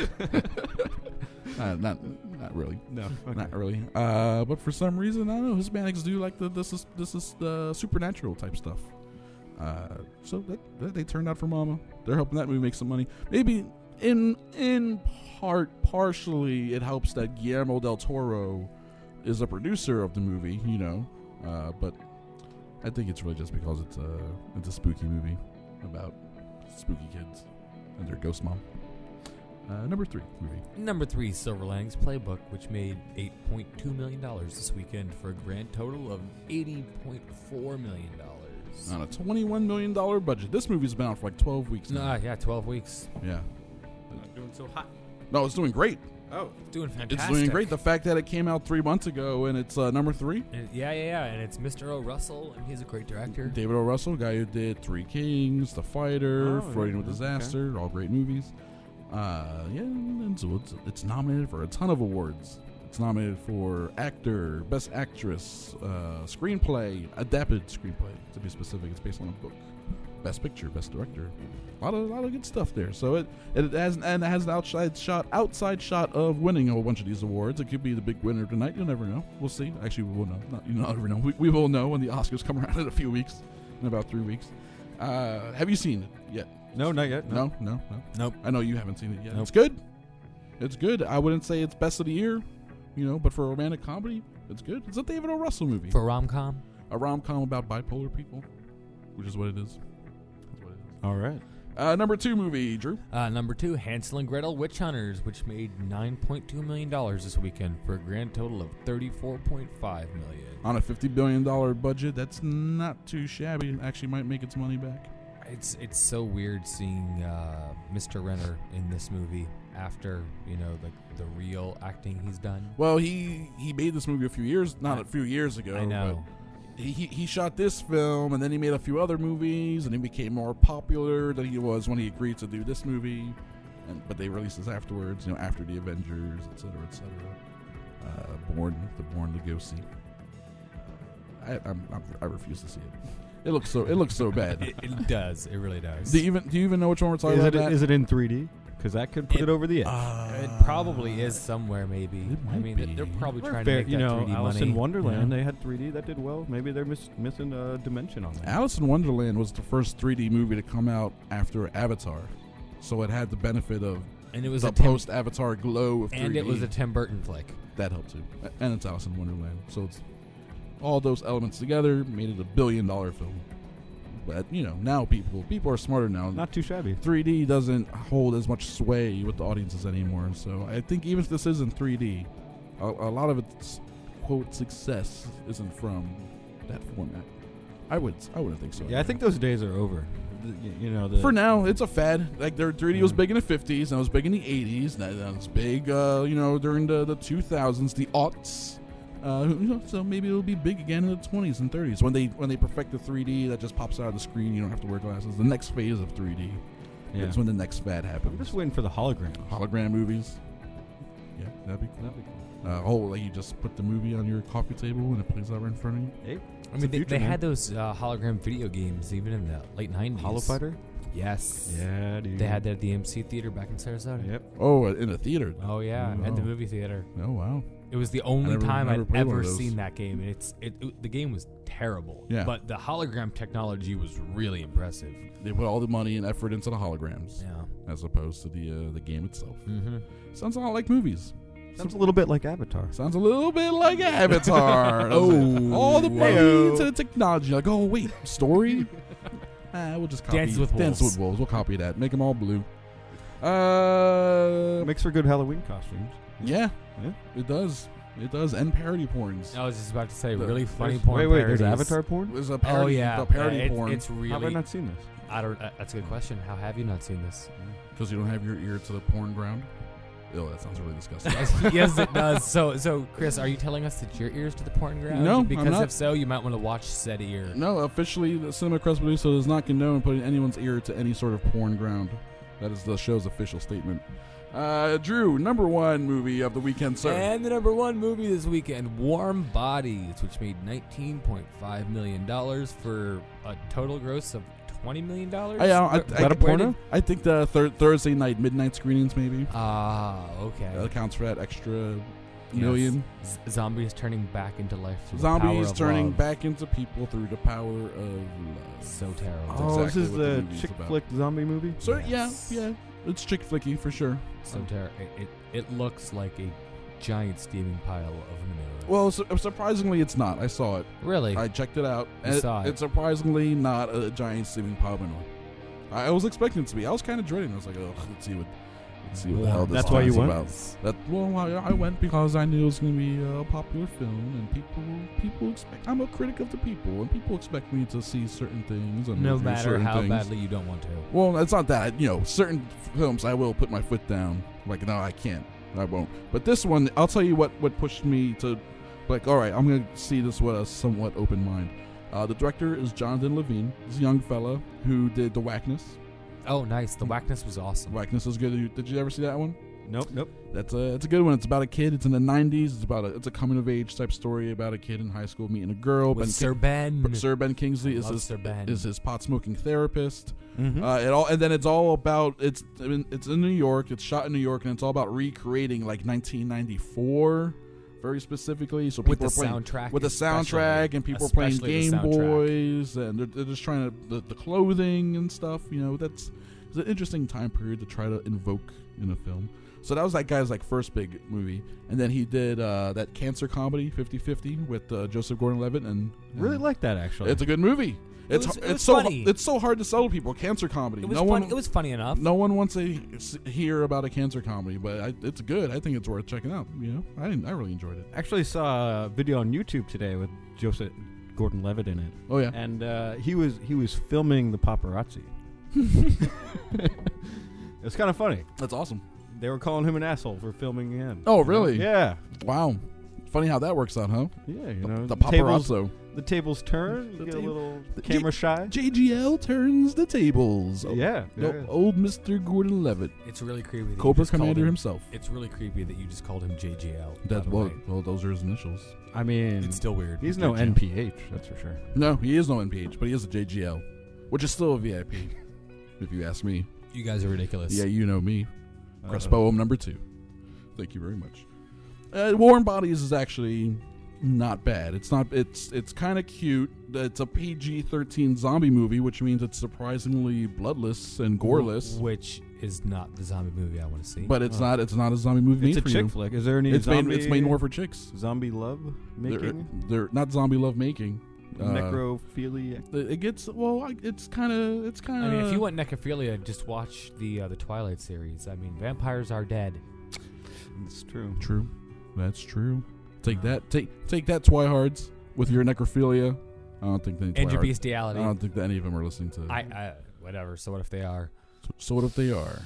Speaker 1: Not really.
Speaker 3: No, okay.
Speaker 1: Not really. But for some reason, I don't know. Hispanics do like this is the supernatural type stuff. So that they turned out for Mama. They're helping that movie make some money. Maybe in partially, it helps that Guillermo del Toro is a producer of the movie. But I think it's really just because it's a spooky movie about spooky kids and their ghost mom. Number 3 movie.
Speaker 2: Number 3, Silver Linings Playbook, which made $8.2 million this weekend for a grand total of $80.4 million.
Speaker 1: On a $21 million budget. This movie's been out for like 12 weeks now.
Speaker 2: Yeah, 12 weeks.
Speaker 1: Yeah.
Speaker 3: Not doing so hot.
Speaker 1: No, it's doing great.
Speaker 3: Oh,
Speaker 2: It's doing fantastic.
Speaker 1: It's doing great. The fact that it came out 3 months ago and it's number 3.
Speaker 2: Yeah, and it's Mr. O. Russell, and he's a great director.
Speaker 1: David O. Russell, guy who did Three Kings, The Fighter,
Speaker 3: Oh,
Speaker 1: Freudian with
Speaker 3: okay.
Speaker 1: Disaster, all great movies. And so it's nominated for a ton of awards. It's nominated for actor, best actress, screenplay, adapted screenplay to be specific. It's based on a book. Best picture, best director, a lot of good stuff there. So it has an outside shot of winning a bunch of these awards. It could be the big winner tonight. You'll never know. We'll see. Actually, we will know. You'll never know. We will know when the Oscars come around in a few weeks, in about 3 weeks. Have you seen it yet?
Speaker 3: no, not yet.
Speaker 1: No.
Speaker 2: Nope.
Speaker 1: I know you haven't seen it yet.
Speaker 2: Nope.
Speaker 1: It's good. It's good. I wouldn't say it's best of the year, but for a romantic comedy, it's good. It's a David O. Russell movie.
Speaker 2: For rom-com?
Speaker 1: A rom-com about bipolar people, which is what it is.
Speaker 3: All right.
Speaker 1: Number 2 movie, Drew.
Speaker 2: Number 2, Hansel and Gretel Witch Hunters, which made $9.2 million this weekend for a grand total of $34.5 million.
Speaker 1: On a $50 billion budget, that's not too shabby. It actually might make its money back.
Speaker 2: It's so weird seeing Mr. Renner in this movie after, the real acting he's done.
Speaker 1: Well, he made this movie a few years ago.
Speaker 2: I know.
Speaker 1: But he shot this film, and then he made a few other movies, and he became more popular than he was when he agreed to do this movie. But they released this afterwards, after the Avengers, etc., etc. The Bourne Lugosi. I refuse to see it. It looks so bad.
Speaker 2: It does. It really does.
Speaker 1: Do you even know which one we're talking about?
Speaker 3: Is it in 3D? Because that could put it over the edge.
Speaker 2: It probably is somewhere, maybe.
Speaker 1: It might be.
Speaker 2: They're probably
Speaker 3: They're
Speaker 2: trying
Speaker 3: fair-
Speaker 2: to make that 3D
Speaker 3: Alice
Speaker 2: money.
Speaker 3: in Wonderland,
Speaker 1: Yeah.
Speaker 3: they had 3D. That did well. Maybe they're missing a dimension on that.
Speaker 1: Alice in Wonderland was the first 3D movie to come out after Avatar, so it had the benefit of
Speaker 2: And it was
Speaker 1: the
Speaker 2: a Tim,
Speaker 1: post-Avatar glow of 3D.
Speaker 2: and it was a Tim Burton flick.
Speaker 1: That helped too, and it's Alice in Wonderland. So it's all those elements together made it a $1 billion film. But now people are smarter now.
Speaker 3: Not too shabby.
Speaker 1: 3D doesn't hold as much sway with the audiences anymore. So I think even if this isn't 3D, a lot of its quote success isn't from that format. I wouldn't think so.
Speaker 3: Yeah, I think those days are over.
Speaker 1: For now, it's a fad. Like their 3D was big in the 50s, and it was big in the 80s. Now it's big, during the 2000s, the aughts. So maybe it'll be big again in the 20s and 30s when they perfect the 3D that just pops out of the screen. You don't have to wear glasses. The next phase of 3D.
Speaker 3: Yeah.
Speaker 1: It's when the next fad
Speaker 3: I'm
Speaker 1: happens.
Speaker 3: just waiting for the hologram.
Speaker 1: Hologram movies. Yeah, that'd be cool. Like you just put the movie on your coffee table and it plays out right in front of you.
Speaker 3: Hey,
Speaker 2: I mean, they had those hologram video games even in the late 90s.
Speaker 3: Hollow Fighter?
Speaker 2: Yes.
Speaker 3: Yeah, dude.
Speaker 2: They had that at the MC Theater back in Sarasota.
Speaker 3: Yep.
Speaker 1: Oh, in a theater.
Speaker 2: Oh, yeah, at the movie theater.
Speaker 1: Oh, wow.
Speaker 2: It was the only time
Speaker 1: never
Speaker 2: I'd
Speaker 1: played one
Speaker 2: ever
Speaker 1: of those.
Speaker 2: seen that game. The game was terrible.
Speaker 1: Yeah.
Speaker 2: But the hologram technology was really impressive.
Speaker 1: They put all the money and effort into the holograms
Speaker 2: Yeah.
Speaker 1: as opposed to the game itself.
Speaker 2: Mm-hmm.
Speaker 1: Sounds a lot like movies.
Speaker 3: Sounds a little bit like Avatar.
Speaker 1: Sounds a little bit like Avatar. All the money
Speaker 3: Heyo.
Speaker 1: to the technology. Like, oh, wait, story? We'll just copy
Speaker 2: Dances with
Speaker 1: Dance
Speaker 2: Wolves.
Speaker 1: with Wolves. We'll copy that. Make them all blue.
Speaker 3: Makes for good Halloween costumes.
Speaker 1: Yeah,
Speaker 3: Yeah.
Speaker 1: it does. It does. And parody porns.
Speaker 2: I was just about to say,
Speaker 1: The-
Speaker 2: really funny
Speaker 3: There's-
Speaker 2: porn
Speaker 3: Wait, there's
Speaker 2: parodies.
Speaker 3: Avatar porn?
Speaker 1: There's a
Speaker 2: Oh,
Speaker 1: parody,
Speaker 2: yeah.
Speaker 1: a parody
Speaker 2: Yeah,
Speaker 1: porn.
Speaker 2: It's
Speaker 3: How have I
Speaker 2: really...
Speaker 3: not seen this?
Speaker 2: I don't. That's a good question. How have you not seen this?
Speaker 1: Because you don't have your ear to the porn ground. Ew, that sounds really disgusting.
Speaker 2: Yes, it does. So, Chris, are you telling us that your ear's to the porn ground?
Speaker 1: No, I'm
Speaker 2: because
Speaker 1: not.
Speaker 2: if so, you might want to watch said ear.
Speaker 1: No, officially, the Cinema Crest Medusa does not condone putting anyone's ear to any sort of porn ground. That is the show's official statement. Drew, number 1 movie of the weekend, sir.
Speaker 2: And the number 1 movie this weekend, Warm Bodies, which made $19.5 million for a total gross of $20 million.
Speaker 3: that a porno?
Speaker 1: I think the Thursday night midnight screenings maybe.
Speaker 2: Okay.
Speaker 1: That accounts for that extra million.
Speaker 2: Zombies turning back into life. through the
Speaker 1: Zombies
Speaker 2: power of
Speaker 1: turning
Speaker 2: love.
Speaker 1: back into people through the power of love.
Speaker 2: So terrible.
Speaker 3: Oh,
Speaker 1: exactly
Speaker 3: this is
Speaker 1: what the
Speaker 3: the
Speaker 1: movie's
Speaker 3: chick
Speaker 1: about.
Speaker 3: flick zombie movie?
Speaker 1: So
Speaker 2: Yes.
Speaker 1: yeah, it's chick flicky for sure.
Speaker 2: So terrible. It looks like a giant steaming pile of manure.
Speaker 1: Well, surprisingly, it's not. I saw it.
Speaker 2: Really?
Speaker 1: I checked it out.
Speaker 2: You
Speaker 1: and
Speaker 2: saw it.
Speaker 1: It's surprisingly not a giant steaming pile of manure. I was expecting it to be. I was kind of dreading. I was like, oh, let's see what the hell this
Speaker 3: That's why you
Speaker 1: is
Speaker 3: went?
Speaker 1: about. I went because I knew it was going to be a popular film, and people expect. I'm a critic of the people, and people expect me to see certain things. And
Speaker 2: no
Speaker 1: review
Speaker 2: matter
Speaker 1: certain
Speaker 2: how
Speaker 1: things.
Speaker 2: badly you don't want to.
Speaker 1: Well, it's not that. Certain films I will put my foot down. Like, no, I can't. I won't. But this one, I'll tell you what pushed me to, like, all right, I'm going to see this with a somewhat open mind. The director is Jonathan Levine. He's a young fella who did The Whackness.
Speaker 2: Oh, nice. The Whackness was awesome.
Speaker 1: Whackness is good. Did you ever see that one?
Speaker 3: Nope.
Speaker 1: It's a good one. It's about a kid. It's in the 90s. It's a coming of age type story about a kid in high school meeting a girl.
Speaker 2: With Sir Ben.
Speaker 1: Sir Ben Kingsley is
Speaker 2: Sir Ben.
Speaker 1: his pot smoking therapist.
Speaker 3: Mm-hmm.
Speaker 1: And then it's all about it's in New York. It's shot in New York, and it's all about recreating like 1994, very specifically. So people
Speaker 2: With the
Speaker 1: are playing
Speaker 2: soundtrack.
Speaker 1: with the
Speaker 2: especially.
Speaker 1: soundtrack, and people are playing
Speaker 2: Especially the
Speaker 1: Game
Speaker 2: soundtrack.
Speaker 1: Boys, and they're just trying to the clothing and stuff. It's an interesting time period to try to invoke in a film. So that was that guy's like first big movie, and then he did that cancer comedy 50-50 with Joseph Gordon-Levitt, and
Speaker 3: Really like that, actually.
Speaker 1: it's a good movie.
Speaker 2: It was
Speaker 1: It's
Speaker 2: funny.
Speaker 1: so hard to sell to people. Cancer comedy.
Speaker 2: It was funny. It was funny enough.
Speaker 1: No one wants to hear about a cancer comedy, but it's good. I think it's worth checking out. I really enjoyed it.
Speaker 3: Actually saw a video on YouTube today with Joseph Gordon-Levitt in it.
Speaker 1: Oh yeah,
Speaker 3: And he was filming the paparazzi. It's kind of funny.
Speaker 1: that's awesome.
Speaker 3: They were calling him an asshole for filming in.
Speaker 1: Oh really?
Speaker 3: Yeah.
Speaker 1: Wow. Funny how that works out, huh?
Speaker 3: Yeah,
Speaker 1: The
Speaker 3: tables,
Speaker 1: paparazzo.
Speaker 3: the tables turn.
Speaker 1: The
Speaker 3: You get a
Speaker 1: table-
Speaker 3: little
Speaker 1: the
Speaker 3: camera shy.
Speaker 1: JGL turns the tables.
Speaker 3: Yeah.
Speaker 1: No,
Speaker 3: yeah.
Speaker 1: old Mr. Gordon-Levitt,
Speaker 2: It's really creepy. That you
Speaker 1: Cobra
Speaker 2: just called
Speaker 1: Commander
Speaker 2: him-
Speaker 1: himself.
Speaker 2: It's really creepy that you just called him JGL.
Speaker 1: That
Speaker 2: by the way.
Speaker 1: well, those are his initials.
Speaker 3: I mean,
Speaker 2: It's still weird.
Speaker 3: he's no
Speaker 1: JGL.
Speaker 3: NPH, that's for sure.
Speaker 1: No, he is no NPH, but he is a JGL, which is still a VIP, if you ask me.
Speaker 2: You guys are ridiculous.
Speaker 1: Yeah, you know me.
Speaker 3: Uh-oh.
Speaker 1: Crespo number 2. Thank you very much. Warm Bodies is actually not bad. It's not. It's kind of cute. It's a PG-13 zombie movie, which means it's surprisingly bloodless and goreless.
Speaker 2: Which is not the zombie movie I want to see.
Speaker 1: But it's not. It's not a zombie movie
Speaker 3: It's a
Speaker 1: made for
Speaker 3: chick
Speaker 1: you.
Speaker 3: flick. Is there any
Speaker 1: It's
Speaker 3: zombie?
Speaker 1: made. It's made more for chicks.
Speaker 3: zombie love making.
Speaker 1: They're not zombie love making.
Speaker 3: Necrophilia.
Speaker 1: It gets well. It's kind of.
Speaker 2: I mean, if you want necrophilia, just watch the Twilight series. I mean, vampires are dead.
Speaker 3: It's true.
Speaker 1: True. That's true. Take that. Take that, Twihards, with your necrophilia. I don't think any
Speaker 2: And your
Speaker 1: Twihards-
Speaker 2: bestiality.
Speaker 1: I don't think that any of them are listening to.
Speaker 2: I whatever. So what if they are?
Speaker 1: So what if they are?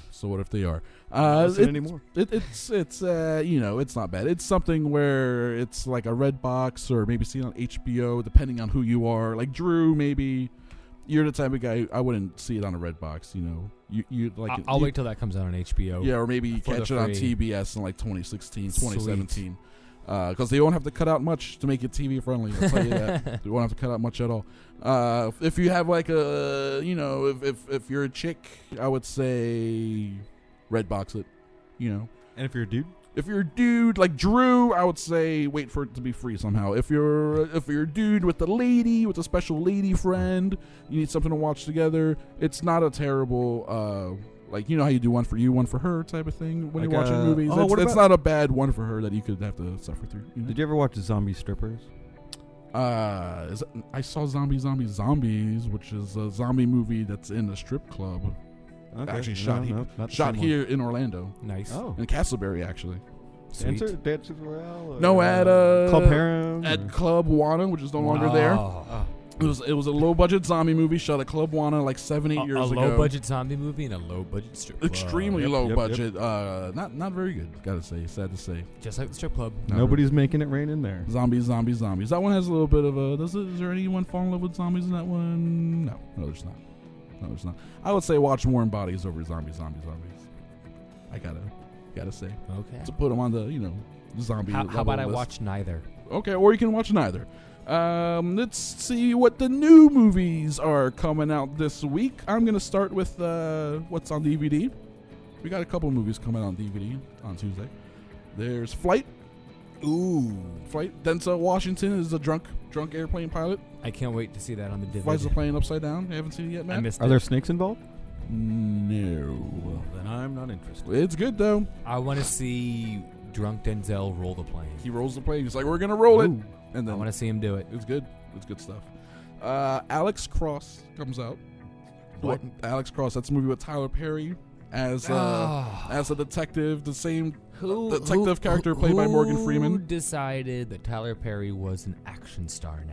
Speaker 3: Not listening anymore.
Speaker 1: It's it's not bad. It's something where it's like a red box or maybe seen on HBO, depending on who you are. Like Drew, maybe you're the type of guy I wouldn't see it on a red box. You like.
Speaker 2: I'll wait till that comes out on HBO.
Speaker 1: Yeah, or maybe you
Speaker 2: for
Speaker 1: catch
Speaker 2: the
Speaker 1: it on
Speaker 2: free.
Speaker 1: TBS in like 2016,
Speaker 2: Sweet.
Speaker 1: 2017. Because they won't have to cut out much to make it TV friendly. I'll tell you that. They won't have to cut out much at all. If you have like a, if you're a chick, I would say red box it.
Speaker 3: And if you're a dude,
Speaker 1: If you're a dude like Drew, I would say wait for it to be free somehow. If you're a dude with a special lady friend, you need something to watch together. It's not a terrible like how you do one for you, one for her type of thing when
Speaker 3: Like,
Speaker 1: you're watching movies.
Speaker 3: oh, what
Speaker 1: It's
Speaker 3: about-
Speaker 1: not a bad one for her that you could have to suffer through.
Speaker 3: did you ever watch Zombie Strippers?
Speaker 1: I saw Zombies, which is a zombie movie that's in a strip club.
Speaker 3: Okay.
Speaker 1: Actually, shot
Speaker 3: not the
Speaker 1: shot
Speaker 3: same
Speaker 1: here in Orlando,
Speaker 2: Nice.
Speaker 3: One. Oh,
Speaker 1: in Castleberry, actually.
Speaker 2: Sweet.
Speaker 3: Dancers Royale?
Speaker 1: No, at
Speaker 3: Club Harem.
Speaker 1: at Club Wana, which is no longer there.
Speaker 2: Oh.
Speaker 1: It was a low budget zombie movie shot at Club Wana like 7-8 years
Speaker 2: a
Speaker 1: ago.
Speaker 2: low budget zombie movie and a low budget strip club.
Speaker 1: Extremely
Speaker 3: Yep,
Speaker 1: low
Speaker 3: yep,
Speaker 1: budget. Not very good. Gotta say, sad to say.
Speaker 2: Just like the strip club.
Speaker 1: Not
Speaker 3: Nobody's making it rain in there.
Speaker 1: Zombies. That one has a little bit of a. Is there anyone fall in love with zombies in that one? No, there's not. I would say watch Warm Bodies over Zombies. I gotta say.
Speaker 2: Okay.
Speaker 1: To put them on the zombie.
Speaker 2: How
Speaker 1: level
Speaker 2: about I
Speaker 1: list.
Speaker 2: watch neither?
Speaker 1: Okay, or you can watch neither. Let's see what the new movies are coming out this week. I'm gonna start with what's on DVD. We got a couple movies coming out on DVD on Tuesday. There's Flight.
Speaker 2: Ooh.
Speaker 1: Flight. Denzel Washington is a drunk airplane pilot.
Speaker 2: I can't wait to see that on the
Speaker 1: Flies the
Speaker 2: DVD.
Speaker 1: plane upside down. You haven't seen it yet,
Speaker 2: I
Speaker 1: man?
Speaker 2: missed
Speaker 3: Are
Speaker 2: it.
Speaker 3: there snakes involved?
Speaker 1: No.
Speaker 3: Then I'm not interested.
Speaker 1: It's good though.
Speaker 2: I want to see drunk Denzel roll the plane.
Speaker 1: He rolls the plane. He's like, "We're gonna roll it,"
Speaker 3: Ooh.
Speaker 1: and
Speaker 2: I
Speaker 1: then
Speaker 2: want to see him do it.
Speaker 1: it's good. It's good stuff. Alex Cross comes out.
Speaker 2: What?
Speaker 1: Alex Cross. That's a movie with Tyler Perry as a detective. The same detective character played by Morgan Freeman.
Speaker 2: Who decided that Tyler Perry was an action star now?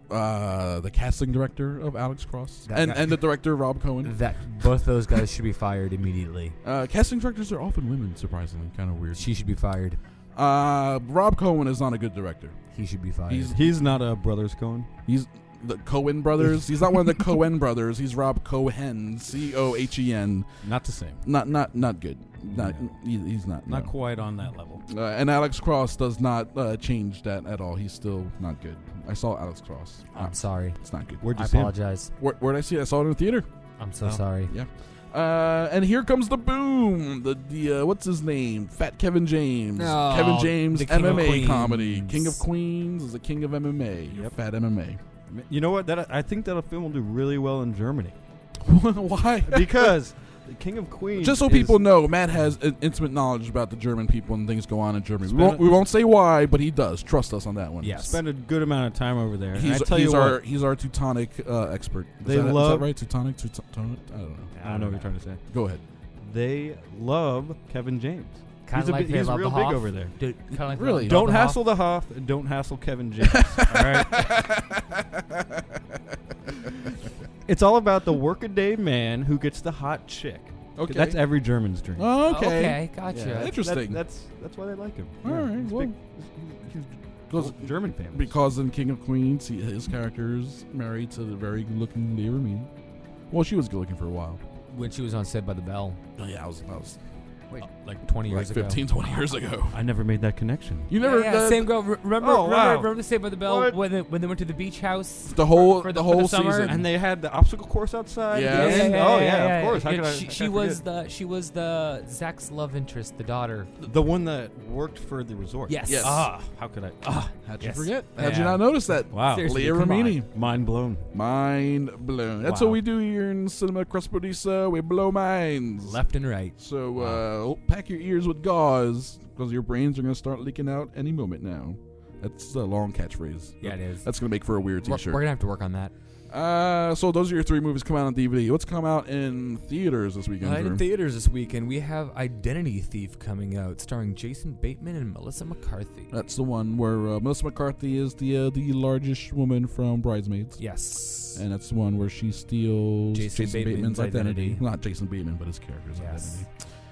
Speaker 1: The casting director of Alex Cross
Speaker 2: That guy.
Speaker 1: and the director Rob Cohen.
Speaker 2: That both those guys should be fired immediately.
Speaker 1: Casting directors are often women, surprisingly, kind of weird.
Speaker 2: She should be fired.
Speaker 1: Rob Cohen is not a good director.
Speaker 2: He should be fired.
Speaker 3: He's not a Brothers Cohen.
Speaker 1: He's the Cohen brothers. He's not one of the Cohen brothers. He's Rob Cohen, Cohen.
Speaker 3: Not the same.
Speaker 1: Not good. He's not.
Speaker 3: Not
Speaker 1: no.
Speaker 3: quite on that level.
Speaker 1: And Alex Cross does not change that at all. He's still not good. I saw Alex Cross.
Speaker 2: I'm sorry.
Speaker 1: It's not good.
Speaker 3: Where'd you
Speaker 2: I
Speaker 3: see him?
Speaker 2: apologize.
Speaker 1: Where'd I see it? I saw it in the theater.
Speaker 2: I'm so
Speaker 3: Oh.
Speaker 2: sorry.
Speaker 1: Yeah. And here comes the boom. The what's his name? Fat Kevin James.
Speaker 2: Oh,
Speaker 1: Kevin James
Speaker 2: the King of
Speaker 1: MMA
Speaker 2: Queens.
Speaker 1: comedy. King of Queens is the king of MMA.
Speaker 3: Yep.
Speaker 1: Fat MMA.
Speaker 3: You know what? I think that film will do really well in Germany
Speaker 1: Why?
Speaker 3: because the King of Queens.
Speaker 1: Just so
Speaker 3: is-
Speaker 1: people know, Matt has an intimate knowledge about the German people and things go on in Germany. We
Speaker 3: Spend
Speaker 1: won't, we won't say why, but he does. Trust us on that one.
Speaker 2: Yes.
Speaker 3: spend a good amount of time over there. And
Speaker 1: He's,
Speaker 3: I tell you what,
Speaker 1: he's our Teutonic expert. Is
Speaker 3: They
Speaker 1: that, is
Speaker 3: love-
Speaker 1: that right? Teutonic? I don't know.
Speaker 3: I don't know what you're trying to say.
Speaker 1: Go ahead.
Speaker 3: They love Kevin James.
Speaker 2: Kind
Speaker 3: He's
Speaker 2: of like
Speaker 3: he's
Speaker 2: they love
Speaker 3: real
Speaker 2: the
Speaker 3: big
Speaker 2: Hoff.
Speaker 3: over there.
Speaker 2: Dude, kind of like
Speaker 1: Really?
Speaker 2: they love
Speaker 3: Don't
Speaker 2: the Hoff.
Speaker 3: hassle the Hoff and don't hassle Kevin James. All right. It's all about the workaday man who gets the hot chick.
Speaker 1: Okay.
Speaker 3: That's every German's dream.
Speaker 1: Oh, okay.
Speaker 2: Okay, gotcha.
Speaker 3: Yeah,
Speaker 1: Interesting.
Speaker 3: That's why they like him.
Speaker 1: All right,
Speaker 3: He's
Speaker 1: well,
Speaker 3: big, he's
Speaker 1: Because
Speaker 3: German family.
Speaker 1: because in King of Queens, his character is married to the very good-looking Leah Remini. Well, she was good-looking for a while.
Speaker 2: When she was on Saved by the Bell,
Speaker 1: Oh, yeah, I was
Speaker 2: like 20 years
Speaker 1: like
Speaker 2: ago.
Speaker 1: 15, 20 years ago.
Speaker 3: I never made that connection.
Speaker 1: You never
Speaker 2: same girl. Remember,
Speaker 3: Oh, wow.
Speaker 2: remember Saved by the Bell
Speaker 3: What?
Speaker 2: when they went to the beach house?
Speaker 1: the whole
Speaker 2: for
Speaker 1: the
Speaker 2: the
Speaker 1: whole
Speaker 2: summer?
Speaker 1: season.
Speaker 3: And they had the obstacle course outside.
Speaker 1: Yeah.
Speaker 3: at the end? Oh yeah, of course. How
Speaker 2: And
Speaker 3: could I?
Speaker 2: she was the Zach's love interest, the daughter.
Speaker 3: the one that worked for the resort.
Speaker 2: Yes.
Speaker 1: Yes.
Speaker 3: Ah, how could I?
Speaker 1: How'd you
Speaker 2: Yes.
Speaker 1: forget? How'd you
Speaker 3: Yeah.
Speaker 1: not notice that?
Speaker 3: Wow.
Speaker 2: Seriously,
Speaker 1: Leah
Speaker 2: come on.
Speaker 1: Remini.
Speaker 3: Mind blown.
Speaker 1: Mind blown. That's
Speaker 2: Wow.
Speaker 1: what we do here in Cinema Crespodisa. We blow minds.
Speaker 2: Left and right.
Speaker 1: So pack your ears with gauze because your brains are going to start leaking out any moment now. That's a long catchphrase.
Speaker 2: Yeah, it is.
Speaker 1: That's going to make for a weird
Speaker 2: We're
Speaker 1: t-shirt.
Speaker 2: gonna have to work on that.
Speaker 1: So those are your three movies coming out on DVD. What's come out in theaters this weekend?
Speaker 2: In
Speaker 1: Drew?
Speaker 2: theaters this weekend, we have Identity Thief coming out, starring Jason Bateman and Melissa McCarthy.
Speaker 1: That's the one where Melissa McCarthy is the largest woman from Bridesmaids.
Speaker 2: Yes.
Speaker 1: And that's the one where she steals
Speaker 2: Jason
Speaker 1: Bateman's
Speaker 2: Bateman's identity.
Speaker 1: Not Jason Bateman, but his character's
Speaker 2: Yes.
Speaker 1: identity.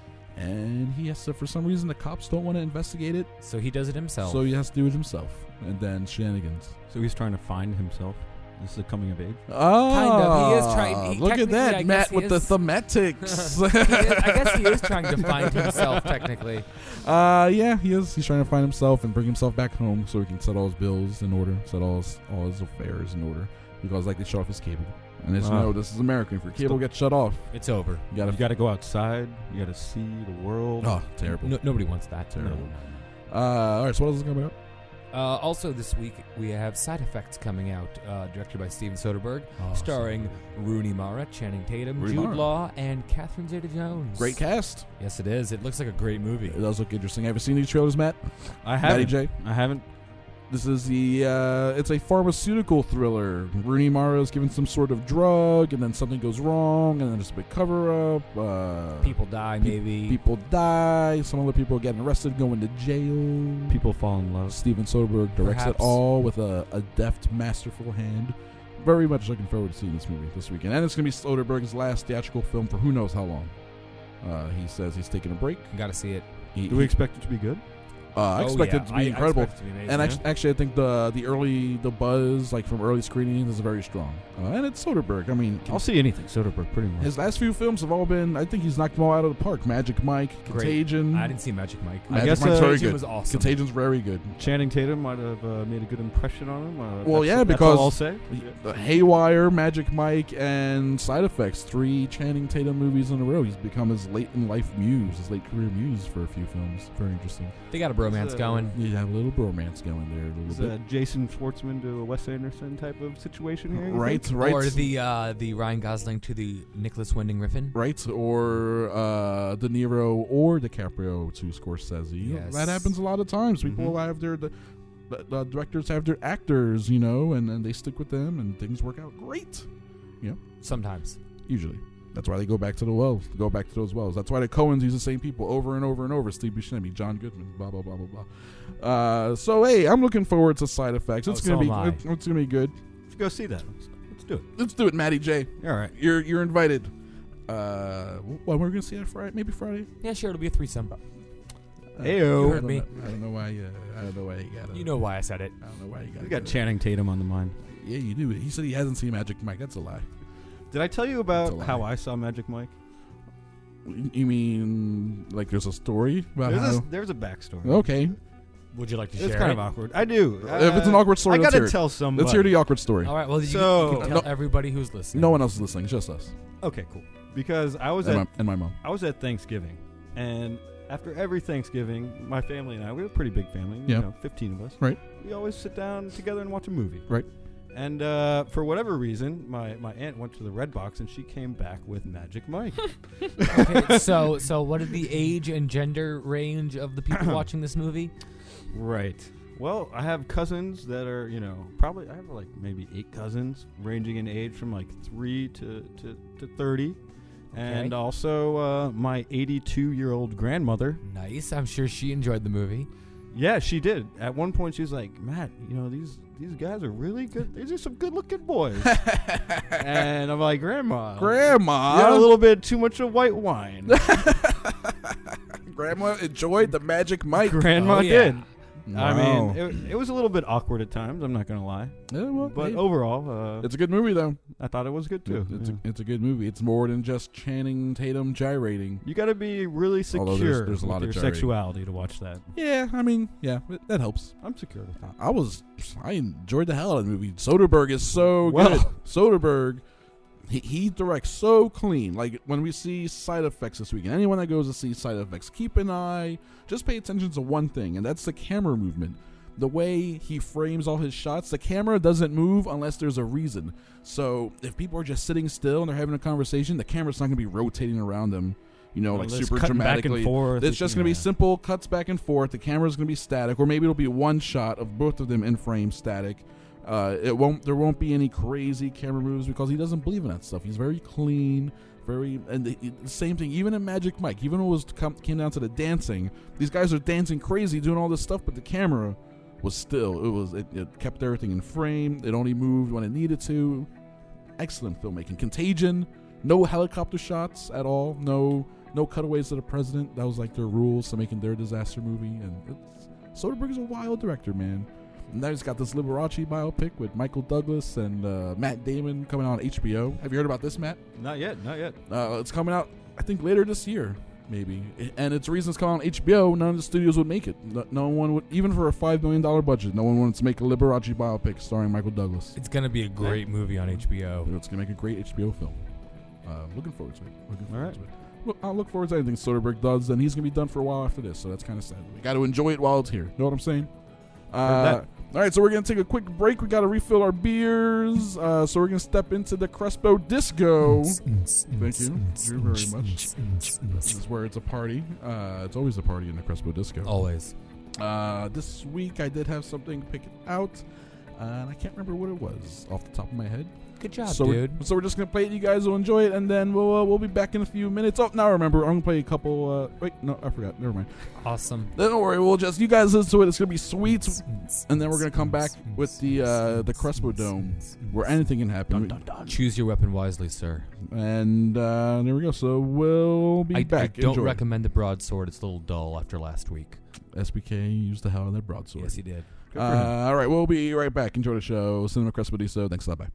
Speaker 1: And he has to, for some reason, the cops don't want to investigate it,
Speaker 2: So he does it himself.
Speaker 1: so he has to do it himself. And then shenanigans.
Speaker 3: So he's trying to find himself. This is a coming of age.
Speaker 1: Oh,
Speaker 2: of. He is trying-
Speaker 1: Look at
Speaker 2: technically, I
Speaker 1: that,
Speaker 2: guess
Speaker 1: Matt,
Speaker 2: he
Speaker 1: with the
Speaker 2: is-
Speaker 1: thematics.
Speaker 2: I guess he is trying to find himself, technically.
Speaker 1: Yeah, he is. He's trying to find himself and bring himself back home so he can set all his bills in order, set all his affairs in order. Because like they shut off his cable, and as you know, this is American. If your cable gets shut off,
Speaker 2: It's over.
Speaker 1: you gotta.
Speaker 3: You got to go outside. You got to see the world.
Speaker 1: Oh, terrible,
Speaker 2: Nobody wants that.
Speaker 1: terrible. All right, so what else is coming up?
Speaker 2: Also, this week we have Side Effects coming out, directed by Steven Soderbergh, starring Rooney Mara, Channing Tatum,
Speaker 1: Rooney
Speaker 2: Jude
Speaker 1: Mara.
Speaker 2: Law, and Catherine Zeta-Jones.
Speaker 1: Great cast.
Speaker 2: Yes, it is. It looks like a great movie.
Speaker 1: It does look interesting. Have you seen these trailers, Matt?
Speaker 3: I
Speaker 1: Matty
Speaker 3: haven't.
Speaker 1: J.
Speaker 3: I haven't.
Speaker 1: This is it's a pharmaceutical thriller. Rooney Mara is given some sort of drug, and then something goes wrong, and then there's a big cover-up.
Speaker 2: People die, maybe.
Speaker 1: People die. Some other people are getting arrested, going to jail.
Speaker 3: People fall in love.
Speaker 1: Steven Soderbergh directs
Speaker 2: Perhaps.
Speaker 1: it all with a deft, masterful hand. Very much looking forward to seeing this movie this weekend. And it's going to be Soderbergh's last theatrical film for who knows how long. He says he's taking a break.
Speaker 2: Gotta see it.
Speaker 3: Do we expect it to be good?
Speaker 1: I expect it to be incredible.
Speaker 2: I expect it to be amazing.
Speaker 1: And
Speaker 3: Yeah.
Speaker 1: actually, I think the buzz like from early screenings is very strong. And it's Soderbergh. I mean,
Speaker 3: I'll see anything. Soderbergh, pretty much.
Speaker 1: his last few films have all been. I think he's knocked them all out of the park. Magic Mike,
Speaker 2: Great.
Speaker 1: Contagion.
Speaker 2: I didn't see Magic Mike.
Speaker 3: I
Speaker 1: Magic
Speaker 3: guess,
Speaker 1: Mike's very
Speaker 2: Contagion
Speaker 1: good.
Speaker 2: was awesome.
Speaker 1: Contagion's very good.
Speaker 3: Channing Tatum might have made a good impression on him.
Speaker 1: Well, yeah,
Speaker 3: that's
Speaker 1: because
Speaker 3: all I'll say.
Speaker 1: Haywire, Magic Mike, and Side Effects. 3 Channing Tatum movies in a row. He's become his late in life muse, his late career muse for a few films. Very interesting.
Speaker 2: They got a bromance going.
Speaker 1: You have a little bromance going there, a
Speaker 3: Is
Speaker 1: little bit.
Speaker 3: Jason Schwartzman to a Wes Anderson type of situation here? you
Speaker 1: Right,
Speaker 3: think?
Speaker 1: right.
Speaker 2: Or the Ryan Gosling to the Nicholas Winding Refn.
Speaker 1: Right, or De Niro or DiCaprio to Scorsese.
Speaker 2: Yes.
Speaker 1: That happens a lot of times. People have the directors have their actors, and they stick with them, and things work out great.
Speaker 2: Sometimes.
Speaker 1: Usually. That's why they go back to those wells. That's why the Coens use the same people over and over and over. Steve Buscemi, John Goodman, blah, blah, blah, blah, blah. So, hey, I'm looking forward to Side Effects. It's
Speaker 2: so
Speaker 1: going to
Speaker 2: am I.
Speaker 1: be it's gonna be good.
Speaker 3: to go see that. Let's do it.
Speaker 1: Let's do it, Matty J.
Speaker 3: All right.
Speaker 1: You're invited. Well, we're gonna see it Friday, maybe Friday.
Speaker 2: Yeah, sure. It'll be a threesome.
Speaker 3: Heyo.
Speaker 2: You heard me.
Speaker 1: I don't know why. I don't know why you got it.
Speaker 2: You know why I said it.
Speaker 1: I don't know why you got.
Speaker 3: We got Channing Tatum on the mind.
Speaker 1: Yeah, you do. He said he hasn't seen Magic Mike. That's a lie.
Speaker 3: Did I tell you
Speaker 1: That's a
Speaker 3: about
Speaker 1: lie.
Speaker 3: how I saw Magic Mike?
Speaker 1: You mean like there's a story about how?
Speaker 3: There's a backstory.
Speaker 1: Okay,
Speaker 2: Would you like to
Speaker 3: It's
Speaker 2: share
Speaker 3: kind
Speaker 2: it?
Speaker 3: of awkward. I do.
Speaker 1: if it's an awkward story,
Speaker 3: I
Speaker 1: let's
Speaker 3: gotta
Speaker 1: hear it.
Speaker 3: tell somebody.
Speaker 1: Let's hear the awkward story.
Speaker 2: All right. Well, you
Speaker 3: So-
Speaker 2: can tell everybody who's listening.
Speaker 1: No one else is listening, just us
Speaker 3: Okay, cool. Because I was
Speaker 1: and my mom.
Speaker 3: I was at Thanksgiving, and after every Thanksgiving, my family and I, we have a pretty big family,
Speaker 1: Yeah.
Speaker 3: 15 of us.
Speaker 1: Right.
Speaker 3: We always sit down together and watch a movie.
Speaker 1: Right.
Speaker 3: And for whatever reason, my aunt went to the Red Box, and she came back with Magic Mike.
Speaker 2: Okay, so what is the age and gender range of the people watching this movie?
Speaker 3: Right. Well, I have cousins that are, probably, I have like maybe 8 cousins ranging in age from like 3 to 30. And
Speaker 2: Okay.
Speaker 3: also my 82-year-old grandmother.
Speaker 2: Nice. I'm sure she enjoyed the movie.
Speaker 3: Yeah, she did. At one point, she was like, Matt, these guys are really good. These are some good-looking boys. And I'm like, Grandma.
Speaker 1: Grandma.
Speaker 3: You had a little bit too much of white wine.
Speaker 1: Grandma enjoyed the Magic Mike.
Speaker 3: Grandma
Speaker 2: Oh, yeah.
Speaker 3: did. I
Speaker 1: Wow.
Speaker 3: mean, it was a little bit awkward at times. I'm not going to lie.
Speaker 1: Yeah, well,
Speaker 3: But
Speaker 1: hey,
Speaker 3: overall,
Speaker 1: it's a good movie though.
Speaker 3: I thought it was good, too.
Speaker 1: It's a good movie. It's more than just Channing Tatum gyrating.
Speaker 3: You got to be really secure
Speaker 1: Although there's a lot
Speaker 3: with
Speaker 1: of
Speaker 3: your
Speaker 1: gyrating.
Speaker 3: sexuality to watch that.
Speaker 1: Yeah, I mean, yeah, that helps.
Speaker 3: I'm secure with that.
Speaker 1: I enjoyed the hell out of the movie. Soderbergh is so
Speaker 3: Well-
Speaker 1: good. Soderbergh, he directs so clean. Like when we see Side Effects this weekend, anyone that goes to see Side Effects, keep an eye, just pay attention to one thing, and that's the camera movement. The way he frames all his shots, the camera doesn't move unless there's a reason. So if people are just sitting still and they're having a conversation, the camera's not going to be rotating around them, like
Speaker 3: It's
Speaker 1: super
Speaker 3: cutting back
Speaker 1: dramatically.
Speaker 3: and forth.
Speaker 1: It's just going to be
Speaker 3: Yeah.
Speaker 1: simple cuts back and forth. The camera's going to be static, or maybe it'll be one shot of both of them in frame static. There won't be any crazy camera moves because he doesn't believe in that stuff. He's very clean, and the same thing. Even in Magic Mike, even when it came down to the dancing, these guys are dancing crazy, doing all this stuff, but the camera was still. It kept everything in frame. It only moved when it needed to. Excellent filmmaking. Contagion, no helicopter shots at all. No cutaways to the president. That was like their rules to making their disaster movie. And Soderbergh's a wild director, man. And now he's got this Liberace biopic with Michael Douglas and Matt Damon coming out on HBO. Have you heard about this, Matt?
Speaker 3: Not yet.
Speaker 1: It's coming out, I think, later this year, maybe. And it's the reason it's coming out on HBO. None of the studios would make it. No one would, even for a $5 million budget, no one wanted to make a Liberace biopic starring Michael Douglas.
Speaker 2: It's gonna be a great movie on HBO.
Speaker 1: It's going to make a great HBO film. Looking forward to it.
Speaker 3: All right.
Speaker 1: Look, I'll look forward to anything Soderbergh does, and he's going to be done for a while after this, so that's kind of sad. We got to enjoy it while it's here. Know what I'm saying?
Speaker 3: Heard
Speaker 1: All right, so we're going to take a quick break. We got to refill our beers, so we're going to step into the Crespo Disco. Thank you. Thank you very much. This is where it's a party. It's always a party in the Crespo Disco.
Speaker 2: Always.
Speaker 1: This week I did have something pick it out, and I can't remember what it was off the top of my head.
Speaker 2: Good job,
Speaker 1: So
Speaker 2: dude.
Speaker 1: we're just gonna play it. You guys will enjoy it, and then we'll be back in a few minutes. Oh, now I remember. I'm gonna play a couple. Wait, no, I forgot. Never mind.
Speaker 2: Awesome.
Speaker 1: Don't worry. You guys listen to it. It's gonna be sweet, and then we're gonna come back with the Crespo Dome, where anything can happen.
Speaker 2: Choose your weapon wisely, sir.
Speaker 1: And there we go. So we'll be
Speaker 2: I
Speaker 1: back.
Speaker 2: don't
Speaker 1: Enjoy.
Speaker 2: recommend the broadsword. It's a little dull after last week.
Speaker 1: SBK used the hell of that broadsword.
Speaker 2: Yes, he did.
Speaker 1: All right, we'll be right back. Enjoy the show. Cinema Crespo Diso. Thanks a lot. Bye.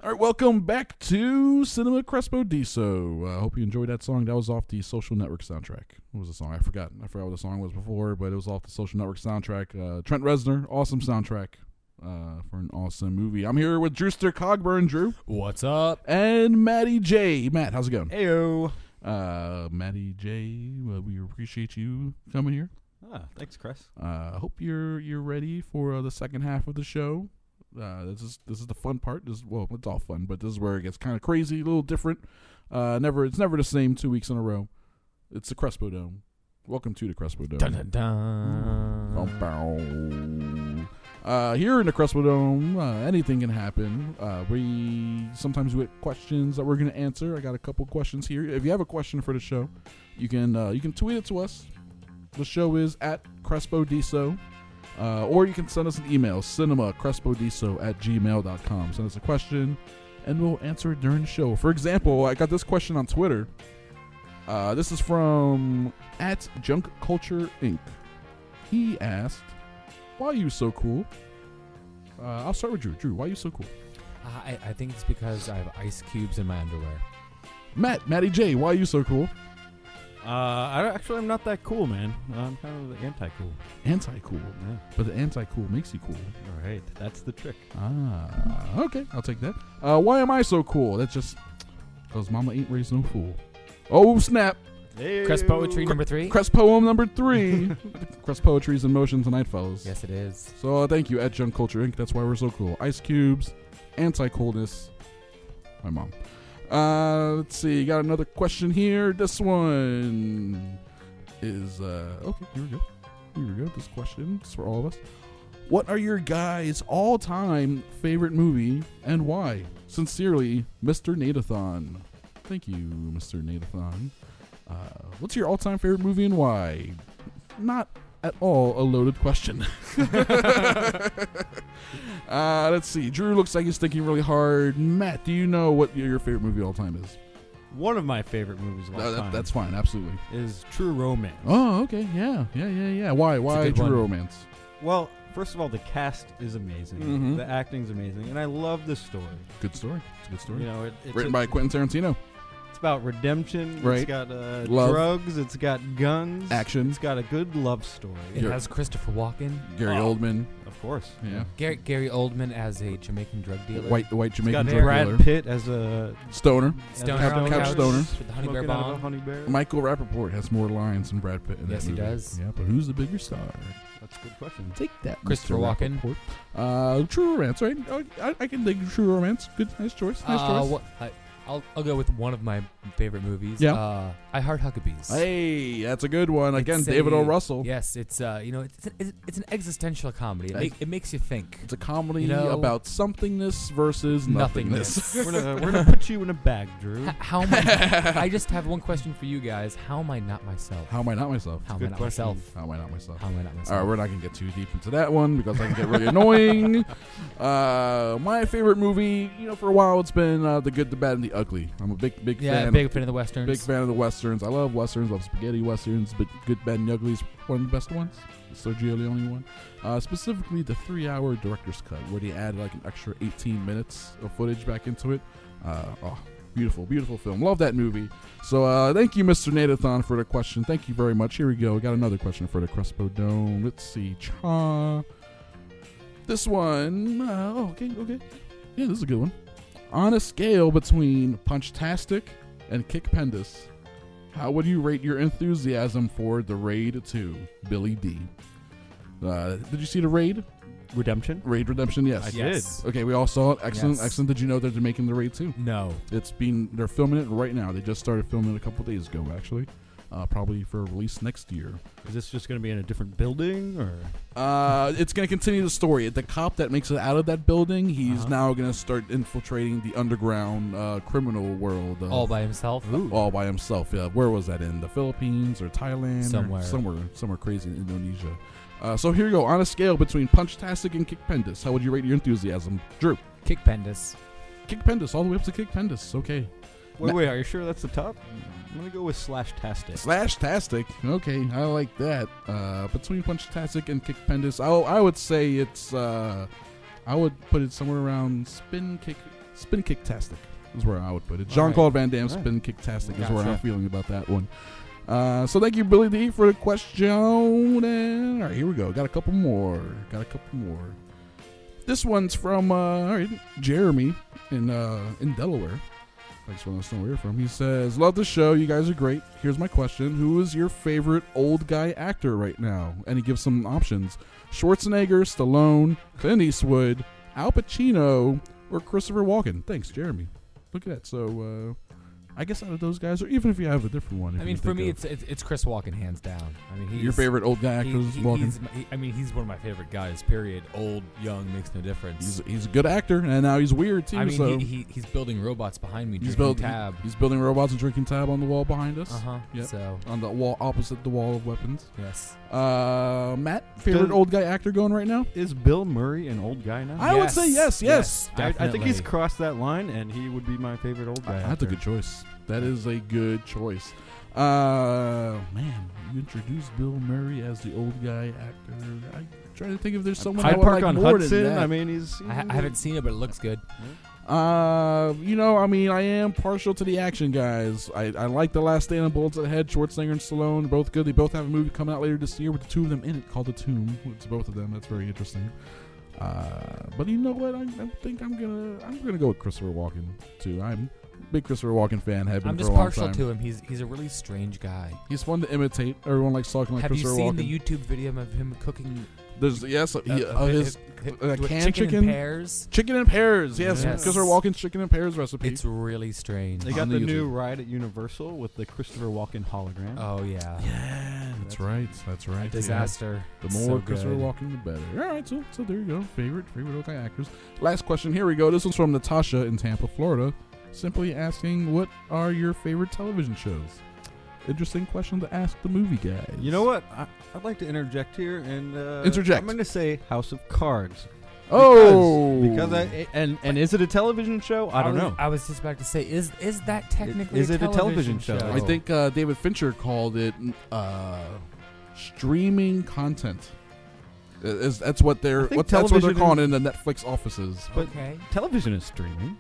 Speaker 1: All right, welcome back to Cinema Crespo Diso. I hope you enjoyed that song. That was off the Social Network soundtrack. What was the song? I forgot what the song was before, but it was off the Social Network soundtrack. Trent Reznor, awesome soundtrack for an awesome movie. I'm here with Drewster Cogburn. Drew.
Speaker 2: What's up?
Speaker 1: And Matty J. Matt, how's it going?
Speaker 3: Heyo.
Speaker 1: Matty J, we appreciate you coming here.
Speaker 3: Thanks, Chris.
Speaker 1: I hope you're ready for the second half of the show. This is the fun part. It's all fun, but this is where it gets kind of crazy, a little different. It's never the same 2 weeks in a row. It's the Crespo Dome. Welcome to the Crespo Dome.
Speaker 2: Dun, dun, dun.
Speaker 1: Here in the Crespo Dome, anything can happen. We get questions that we're going to answer. I got a couple questions here. If you have a question for the show, you can tweet it to us. The show is at Crespo Diso. Or you can send us an email, cinemacrespodiso@gmail.com. Send us a question, and we'll answer it during the show. For example, I got this question on Twitter. This is from @JunkCulture Inc. He asked, "Why are you so cool?" I'll start with Drew. Drew, why are you so cool?
Speaker 2: I think it's because I have ice cubes in my underwear.
Speaker 1: Matty J, why are you so cool?
Speaker 3: I'm not that cool, man. I'm kind of the anti-cool.
Speaker 1: Anti-cool.
Speaker 3: Yeah.
Speaker 1: But the anti-cool makes you cool.
Speaker 3: All right, that's the trick.
Speaker 1: Okay, I'll take that. Why am I so cool? That's just because mama ain't raised no fool. Oh, snap.
Speaker 2: Crest Poetry number 3?
Speaker 1: Crest Poem number 3. Crest Poetry's in motion tonight, fellas.
Speaker 2: Yes, it is.
Speaker 1: So thank you, @JunkCulture Inc. That's why we're so cool. Ice cubes, anti-coolness. My mom. Let's see. Got another question here. This one is okay. Here we go. This question is for all of us. What are your guys' all-time favorite movie and why? Sincerely, Mr. Nadathon. Thank you, Mr. Nadathon. What's your all-time favorite movie and why? Not at all a loaded question. Let's see. Drew looks like he's thinking really hard. Matt, do you know what your favorite movie of all time is?
Speaker 3: One of my favorite movies of all time.
Speaker 1: That's fine. Absolutely.
Speaker 3: Is True Romance.
Speaker 1: Oh, okay. Yeah. Why
Speaker 2: good
Speaker 1: True
Speaker 2: one.
Speaker 1: Romance?
Speaker 3: Well, first of all, the cast is amazing.
Speaker 1: Mhm.
Speaker 3: The acting's amazing, and I love the story.
Speaker 1: Good story. It's a good story.
Speaker 3: You know, it's
Speaker 1: Written by Quentin Tarantino.
Speaker 3: It's about redemption.
Speaker 1: Right.
Speaker 3: It's got
Speaker 1: Love.
Speaker 3: drugs. It's got guns.
Speaker 1: Action.
Speaker 3: It's got a good love story.
Speaker 2: It
Speaker 1: You're-
Speaker 2: has Christopher Walken.
Speaker 1: Gary Oldman.
Speaker 3: Of course.
Speaker 1: Yeah.
Speaker 2: Gary Oldman as a Jamaican drug dealer.
Speaker 1: White
Speaker 3: It's
Speaker 1: Jamaican
Speaker 3: got
Speaker 1: drug
Speaker 3: Brad
Speaker 1: dealer.
Speaker 3: Pitt as a
Speaker 1: Stoner.
Speaker 2: Stoner
Speaker 3: as a
Speaker 2: on the
Speaker 1: couch
Speaker 2: couch
Speaker 1: stoner.
Speaker 2: with the honey bear
Speaker 3: smoking out of a
Speaker 2: bomb.
Speaker 3: honey bear.
Speaker 1: Michael Rappaport has more lines than Brad Pitt in
Speaker 2: Yes,
Speaker 1: that
Speaker 2: he
Speaker 1: movie.
Speaker 2: does.
Speaker 1: Yeah, but who's the bigger star?
Speaker 3: That's a good question.
Speaker 1: Take that,
Speaker 2: Christopher
Speaker 1: Mr.
Speaker 2: Walken.
Speaker 1: Rappaport. True Romance, right? I can dig True Romance. Good, nice choice. Nice choice.
Speaker 2: I'll go with one of my favorite movies.
Speaker 1: Yeah.
Speaker 2: I Heart Huckabees.
Speaker 1: Hey, that's a good one. Again,
Speaker 2: It's
Speaker 1: David
Speaker 2: a-
Speaker 1: O. Russell.
Speaker 2: Yes, it's it's an existential comedy. It makes you think.
Speaker 1: It's a comedy
Speaker 2: You know-
Speaker 1: about somethingness versus nothingness.
Speaker 2: Nothingness.
Speaker 3: we're gonna put you in a bag, Drew.
Speaker 2: How am I? I just have one question for you guys. How am I not myself?
Speaker 1: How am I not myself?
Speaker 2: How am I
Speaker 3: Good
Speaker 2: not
Speaker 3: question.
Speaker 2: myself?
Speaker 1: How am I not myself?
Speaker 2: How am I not myself?
Speaker 1: All right, we're not gonna get too deep into that one because I can get really annoying. My favorite movie, for a while, it's been The Good, the Bad, and the Ugly. I'm a big fan.
Speaker 2: big fan of the westerns.
Speaker 1: Big fan of the westerns. I love westerns. Love spaghetti westerns. But Good, Bad, and the Ugly is one of the best ones. The Sergio Leone one. Specifically, the 3-hour director's cut, where they added like an extra 18 minutes of footage back into it. Beautiful, beautiful film. Love that movie. So thank you, Mr. Nadathon, for the question. Thank you very much. Here we go. We got another question for the Crespo Dome. Let's see. This one. Okay. Yeah, this is a good one. On a scale between Punchtastic and Kickpendus, how would you rate your enthusiasm for The Raid 2, Billy D? Did you see The Raid?
Speaker 3: Redemption.
Speaker 1: Raid Redemption, yes.
Speaker 3: I
Speaker 2: Yes.
Speaker 3: did.
Speaker 1: Okay, we all saw it. Excellent,
Speaker 2: Yes.
Speaker 1: excellent. Did you know that they're making The Raid 2?
Speaker 2: No.
Speaker 1: They're filming it right now. They just started filming it a couple days ago, actually. Probably for release next year.
Speaker 3: Is this just going to be in a different building, or?
Speaker 1: It's going to continue the story. The cop that makes it out of that building, he's now going to start infiltrating the underground criminal world.
Speaker 2: All by himself.
Speaker 1: All by himself. Yeah. Where was that in? The Philippines or Thailand?
Speaker 2: Somewhere.
Speaker 1: Somewhere crazy in Indonesia. So here you go. On a scale between Punchtastic and Kickpendus, how would you rate your enthusiasm? Drew.
Speaker 2: Kickpendus.
Speaker 1: Kickpendus, all the way up to Kickpendus. Okay.
Speaker 3: Wait, are you sure that's the top? I'm going to go with Slashtastic.
Speaker 1: Slashtastic. Okay, I like that. Between Punchtastic and Kickpendus, I would say it's. I would put it somewhere around spin kicktastic is where I would put it.
Speaker 3: All
Speaker 1: Jean-Claude Van Damme
Speaker 3: All right.
Speaker 1: spin kicktastic is where
Speaker 2: Gotcha.
Speaker 1: I'm feeling about that one. So thank you, Billy D, for the question. And all right, here we go. Got a couple more. This one's from Jeremy in Delaware. I just want to know where you're from. He says, "Love the show. You guys are great. Here's my question: who is your favorite old guy actor right now?" And he gives some options: Schwarzenegger, Stallone, Clint Eastwood, Al Pacino, or Christopher Walken. Thanks, Jeremy. Look at that. So, I guess out of those guys, or even if you have a different one. if
Speaker 2: I
Speaker 1: you
Speaker 2: mean, for
Speaker 1: think
Speaker 2: me,
Speaker 1: of
Speaker 2: it's Chris Walken, hands down. I mean, he's
Speaker 1: your favorite old guy actor is Walken.
Speaker 2: he's one of my favorite guys. Period. Old, young makes no difference.
Speaker 1: He's a good actor, and now he's weird too.
Speaker 2: I mean,
Speaker 1: so
Speaker 2: he's building robots behind me.
Speaker 1: he's
Speaker 2: drinking
Speaker 1: building
Speaker 2: tab.
Speaker 1: He's building robots and drinking tab on the wall behind us.
Speaker 2: Yep. So
Speaker 1: On the wall opposite the wall of weapons.
Speaker 2: yes,
Speaker 1: Matt, favorite
Speaker 3: Does-
Speaker 1: old guy actor going right now?
Speaker 3: Is Bill Murray an old guy now?
Speaker 1: I would say yes.
Speaker 3: I think he's
Speaker 2: definitely.
Speaker 3: crossed that line, and he would be my favorite old guy.
Speaker 1: That's a
Speaker 3: actor.
Speaker 1: good choice. That is a good choice. Man, you introduced Bill Murray as the old guy actor. I'm trying to think if there's someone I
Speaker 3: Hyde
Speaker 1: would
Speaker 3: Park
Speaker 1: like
Speaker 3: on
Speaker 1: more
Speaker 3: Hudson.
Speaker 1: than that.
Speaker 3: I mean, he's.
Speaker 2: I haven't seen it, but it looks good.
Speaker 1: I am partial to the action guys. I like The Last Stand and Bullets Ahead. Schwarzenegger and Stallone, both good. They both have a movie coming out later this year with the two of them in it called The Tomb. It's both of them. That's very interesting. But you know what? I think I'm gonna go with Christopher Walken too. I'm a big Christopher Walken fan. Have been
Speaker 2: I'm
Speaker 1: for
Speaker 2: just
Speaker 1: a long
Speaker 2: partial
Speaker 1: time.
Speaker 2: to him. He's a really strange guy.
Speaker 1: He's fun to imitate. Everyone likes talking like
Speaker 2: Have you
Speaker 1: Christopher
Speaker 2: seen
Speaker 1: Walken.
Speaker 2: the YouTube video of him cooking?
Speaker 1: There's his
Speaker 2: with
Speaker 1: canned
Speaker 2: chicken
Speaker 1: chicken?
Speaker 2: in pairs.
Speaker 1: chicken and pears. Yes,
Speaker 2: Yes.
Speaker 1: Christopher Walken's chicken and pears recipe.
Speaker 2: It's really strange.
Speaker 3: They
Speaker 1: On
Speaker 3: got
Speaker 1: the
Speaker 3: the new
Speaker 1: YouTube.
Speaker 3: ride at Universal with the Christopher Walken hologram.
Speaker 2: Oh yeah,
Speaker 1: Yeah, that's right. That's right.
Speaker 2: disaster.
Speaker 1: The
Speaker 2: So
Speaker 1: more Christopher
Speaker 2: good.
Speaker 1: Walken, the better. All right, so there you go. Favorite old guy actors. Last question. Here we go. This one's from Natasha in Tampa, Florida. Simply asking, what are your favorite television shows? Interesting question to ask the movie guys.
Speaker 3: You know what? I'd like to interject here and
Speaker 1: Interject.
Speaker 3: I'm going to say House of Cards.
Speaker 1: Oh,
Speaker 3: because and is it a television show? I don't know.
Speaker 2: I was just about to say, is that technically
Speaker 3: Is it a television show?
Speaker 1: I think David Fincher called it streaming content. That's what they're
Speaker 3: think
Speaker 1: that's what they're
Speaker 3: television
Speaker 1: calling it in the Netflix offices.
Speaker 3: But
Speaker 2: Okay.
Speaker 3: television is streaming.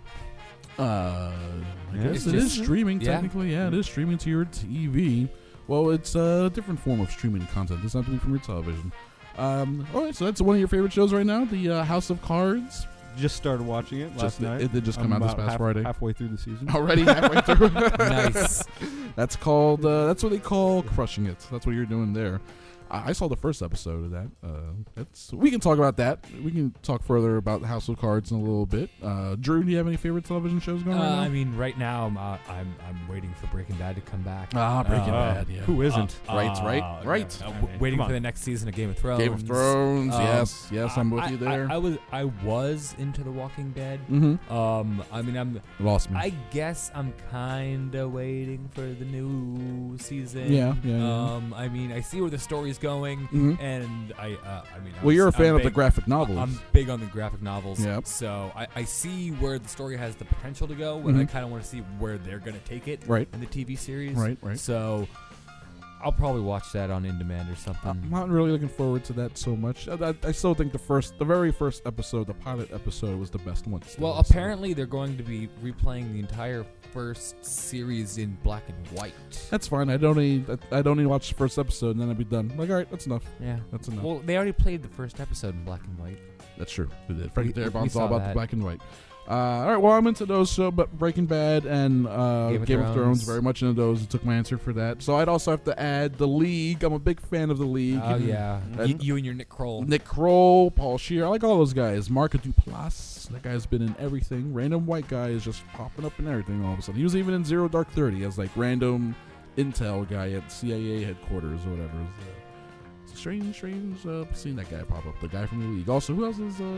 Speaker 1: I
Speaker 3: Yeah.
Speaker 1: guess
Speaker 2: It's
Speaker 1: it is
Speaker 2: just-
Speaker 1: streaming
Speaker 2: yeah.
Speaker 1: technically. Yeah, it is streaming to your TV. Well, it's a different form of streaming content. It doesn't have to be from your television. All right, so that's one of your favorite shows right now, the House of Cards.
Speaker 3: Just started watching it last night.
Speaker 1: It did just come
Speaker 3: I'm
Speaker 1: out this
Speaker 3: about
Speaker 1: past Friday.
Speaker 3: halfway through the season.
Speaker 1: Already halfway through.
Speaker 2: Nice.
Speaker 1: That's called. That's what they call crushing it. That's what you're doing there. I saw the first episode of that. We can talk about that. We can talk further about House of Cards in a little bit. Drew, do you have any favorite television shows going on right now?
Speaker 2: I mean, right now I'm waiting for Breaking Bad to come back.
Speaker 1: Breaking Bad. Yeah.
Speaker 3: Who isn't?
Speaker 1: Right.
Speaker 2: Waiting
Speaker 3: Come
Speaker 2: for
Speaker 3: on.
Speaker 2: the next season of Game of Thrones.
Speaker 1: Game of Thrones. Yes, I'm with
Speaker 2: I-
Speaker 1: you there.
Speaker 2: I was into The Walking Dead.
Speaker 1: Mm-hmm.
Speaker 2: I mean,
Speaker 1: Lost me.
Speaker 2: I guess I'm kind of waiting for the new season.
Speaker 1: Yeah.
Speaker 2: I mean, I see where the story's going,
Speaker 1: Mhm.
Speaker 2: and I mean,
Speaker 1: Well, you're a
Speaker 2: I'm
Speaker 1: fan of the
Speaker 2: big-
Speaker 1: graphic novels.
Speaker 2: I'm big on the graphic novels.
Speaker 1: Yep.
Speaker 2: So I see where the story has the potential to go, but I
Speaker 1: Mhm.
Speaker 2: kind of want to see where they're going to take it
Speaker 1: Right.
Speaker 2: in the TV series.
Speaker 1: Right.
Speaker 2: So I'll probably watch that on In Demand or
Speaker 1: I'm
Speaker 2: something.
Speaker 1: not really looking forward to that so much. I still think the very first episode, the pilot episode, was the best one. still,
Speaker 2: Well,
Speaker 1: so.
Speaker 2: apparently they're going to be replaying the entire first series in black and white.
Speaker 1: That's fine. I don't need to watch the first episode and then I'd be done. Like, all right, that's enough.
Speaker 2: Yeah.
Speaker 1: That's enough.
Speaker 2: Well, they already played the first episode in black and white.
Speaker 1: That's true. We did. Frank
Speaker 2: we
Speaker 1: Darabont's all
Speaker 2: saw
Speaker 1: about the
Speaker 2: that.
Speaker 1: black and white. All right. Well, I'm into those. So, but Breaking Bad and Game of Thrones, very much into those. I took my answer for that. So I'd also have to add The League. I'm a big fan of The League.
Speaker 2: Oh yeah,
Speaker 1: And-
Speaker 2: you and your Nick Kroll.
Speaker 1: Nick Kroll, Paul Scheer. I like all those guys. Mark Duplass. That guy's been in everything. Random white guy is just popping up in everything all of a sudden. He was even in Zero Dark 30 as like random intel guy at CIA headquarters or whatever. It's a strange seeing that guy pop up. The guy from The League. Also, who else is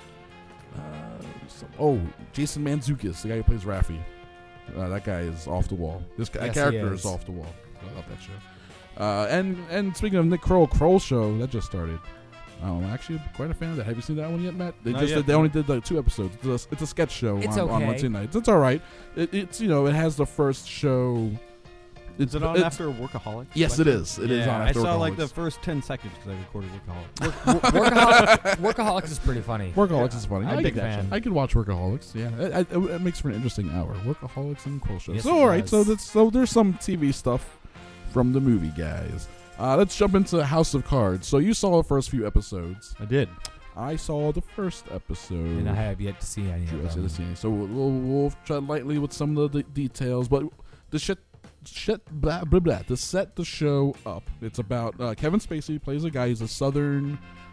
Speaker 1: Jason Mantzoukas, the guy who plays Raffi. That guy is off the wall. That
Speaker 2: Yes, he
Speaker 1: character
Speaker 2: is.
Speaker 1: is off the wall. I love that show. And speaking of Nick Kroll show that just started. I'm actually quite a fan of that. Have you seen that one yet, Matt?
Speaker 3: Not yet.
Speaker 1: They only did like 2 episodes. It's a sketch show
Speaker 2: It's
Speaker 1: on
Speaker 2: okay.
Speaker 1: Wednesday nights. It's all right. It has the first show
Speaker 3: Is it on
Speaker 1: it's-
Speaker 3: after Workaholics?
Speaker 1: Yes, it is. It is on
Speaker 3: I
Speaker 1: after
Speaker 3: saw like the
Speaker 1: Workaholics.
Speaker 3: first 10 seconds because I recorded Workaholics.
Speaker 2: Workaholics is pretty funny.
Speaker 1: Workaholics is funny.
Speaker 2: I'm
Speaker 1: I
Speaker 2: a big
Speaker 1: could-
Speaker 2: fan.
Speaker 1: I could watch Workaholics. Yeah, it makes for an interesting hour. Workaholics and Quill Show.
Speaker 2: Yes,
Speaker 1: So
Speaker 2: it
Speaker 1: all right,
Speaker 2: does.
Speaker 1: so there's some TV stuff from the movie guys. Let's jump into House of Cards. So you saw the first few episodes.
Speaker 3: I did.
Speaker 1: I saw the first episode.
Speaker 2: And I have yet to see any of them.
Speaker 1: So we'll tread lightly with some of the details, but the shit blah, blah, blah, to set the show up. It's about Kevin Spacey plays a guy. He's a southern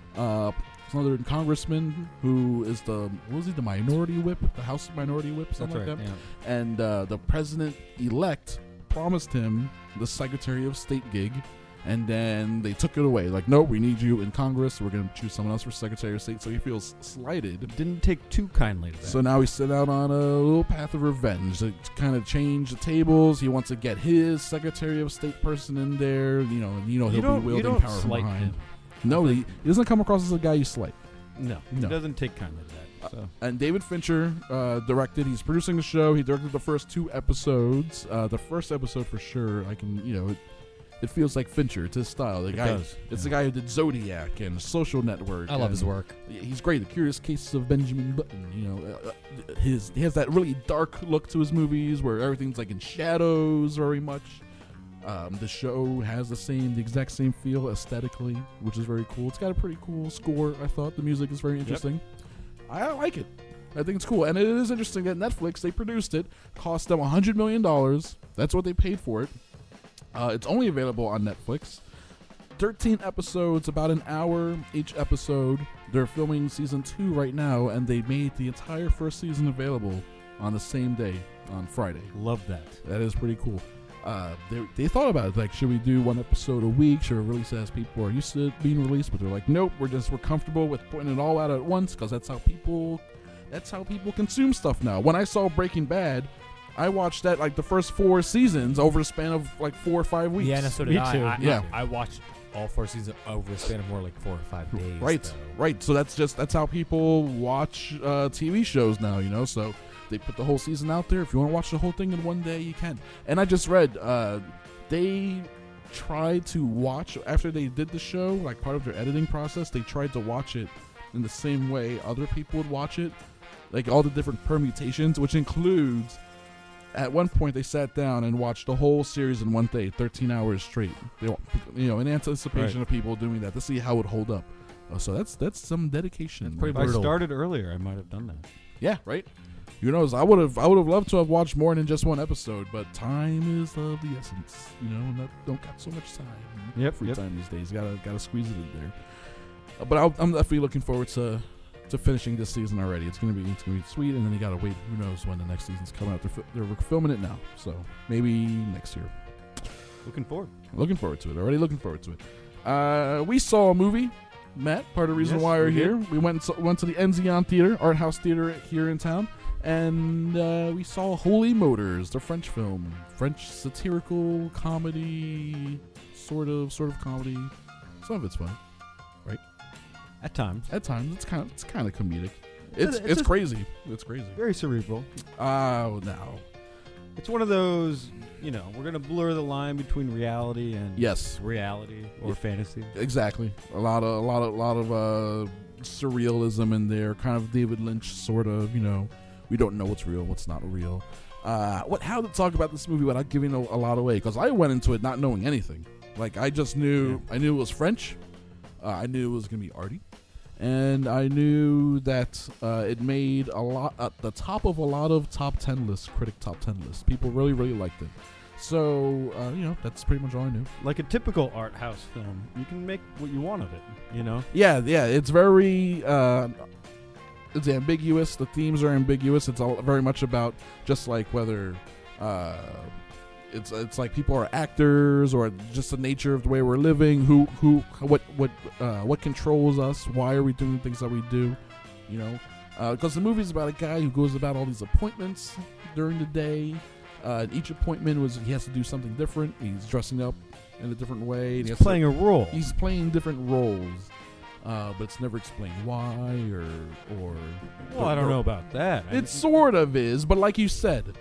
Speaker 1: congressman who is the minority whip, the House Minority Whip, something
Speaker 3: That's
Speaker 1: like
Speaker 3: right.
Speaker 1: that. And the president elect promised him the Secretary of State gig. And then they took it away. Like, no, we need you in Congress. We're going to choose someone else for Secretary of State. So he feels slighted.
Speaker 3: Didn't take too kindly to that.
Speaker 1: So now he's set out on a little path of revenge to kind of change the tables. He wants to get his Secretary of State person in there. He'll be wielding power from
Speaker 3: slight
Speaker 1: behind.
Speaker 3: him.
Speaker 1: No, he doesn't come across as a guy you slight.
Speaker 3: No,
Speaker 1: No.
Speaker 3: he doesn't take kindly to that. So.
Speaker 1: And David Fincher directed. He's producing the show. He directed the first 2 episodes. The first episode for sure. It feels like Fincher. It's his style. The guy.
Speaker 3: does,
Speaker 1: It's
Speaker 3: yeah.
Speaker 1: the guy who did Zodiac and Social Network.
Speaker 2: I love
Speaker 1: and
Speaker 2: his work.
Speaker 1: He's great. The Curious Case of Benjamin Button. He has that really dark look to his movies where everything's like in shadows very much. The show has the exact same feel aesthetically, which is very cool. It's got a pretty cool score. I thought the music is very interesting. I like it. I think it's cool, and it is interesting that Netflix, they produced it, cost them $100 million. That's what they paid for it. It's only available on Netflix. 13 episodes, about an hour each episode. They're filming season 2 right now, and they made the entire first season available on the same day, on Friday.
Speaker 3: Love that.
Speaker 1: That is pretty cool. They thought about it, like, should we do 1 episode a week? Should we release it as people are used to it being released? But they're like, nope, we're comfortable with putting it all out at once because that's how people consume stuff now. When I saw Breaking Bad, I watched that like the first 4 seasons over the span of like 4 or 5 weeks.
Speaker 2: Yeah, no, so did
Speaker 3: Me
Speaker 2: I.
Speaker 3: too.
Speaker 1: Yeah.
Speaker 2: I watched all 4 seasons over a span of more like 4 or 5 days.
Speaker 1: Right,
Speaker 2: though.
Speaker 1: right. So that's how people watch TV shows now. So they put the whole season out there. If you want to watch the whole thing in one day, you can. And I just read they tried to watch after they did the show, like part of their editing process. They tried to watch it in the same way other people would watch it, like all the different permutations, which includes. At one point, they sat down and watched the whole series in one day, 13 hours straight. In anticipation of people doing that to see how it would hold up. So that's some dedication.
Speaker 2: pretty
Speaker 3: If I
Speaker 2: brutal.
Speaker 3: started earlier, I might have done that.
Speaker 1: Yeah, right. Who knows? I would have loved to have watched more than just 1 episode, but time is of the essence. And don't got so much time. Free time these days. Gotta squeeze it in there. But I'm definitely looking forward to finishing this season already. It's gonna be sweet, and then you gotta wait. Who knows when the next season's coming out? They're filming it now, so maybe next year.
Speaker 3: Looking forward.
Speaker 1: Looking forward to it. Already looking forward to it. We saw a movie, Matt. Part of the reason
Speaker 3: Yes,
Speaker 1: why we're
Speaker 3: we
Speaker 1: here.
Speaker 3: did.
Speaker 1: We went to the Enzion Theater, art house theater here in town, and we saw Holy Motors, the French film, French satirical comedy, sort of comedy. Some of it's fun.
Speaker 3: At times.
Speaker 1: At times, it's kind of comedic. It's
Speaker 3: It's a-
Speaker 1: crazy. It's crazy.
Speaker 3: Very cerebral.
Speaker 1: Oh, no.
Speaker 3: It's one of those, we're going to blur the line between reality and
Speaker 1: Yes,
Speaker 3: reality or fantasy.
Speaker 1: exactly. A lot of surrealism in there. Kind of David Lynch, sort of. We don't know what's real, what's not real. How to talk about this movie without giving a lot away? Because I went into it not knowing anything. Like I just knew, I knew it was French. I knew it was going to be arty. And I knew that it made a lot at the top of a lot of top 10 lists, critic top 10 lists. People really, really liked it. So, that's pretty much all I knew.
Speaker 3: Like a typical art house film, you can make what you want of it,
Speaker 1: Yeah, it's very, it's ambiguous. The themes are ambiguous. It's all very much about just like whether, it's like people are actors or just the nature of the way we're living. What controls us? Why are we doing the things that we do? Because the movie's about a guy who goes about all these appointments during the day. Each appointment he has to do something different. He's dressing up in a different way.
Speaker 3: He's playing a role.
Speaker 1: He's playing different roles, but it's never explained why or.
Speaker 3: Well, I don't know about that.
Speaker 1: It sort of is, but like you said,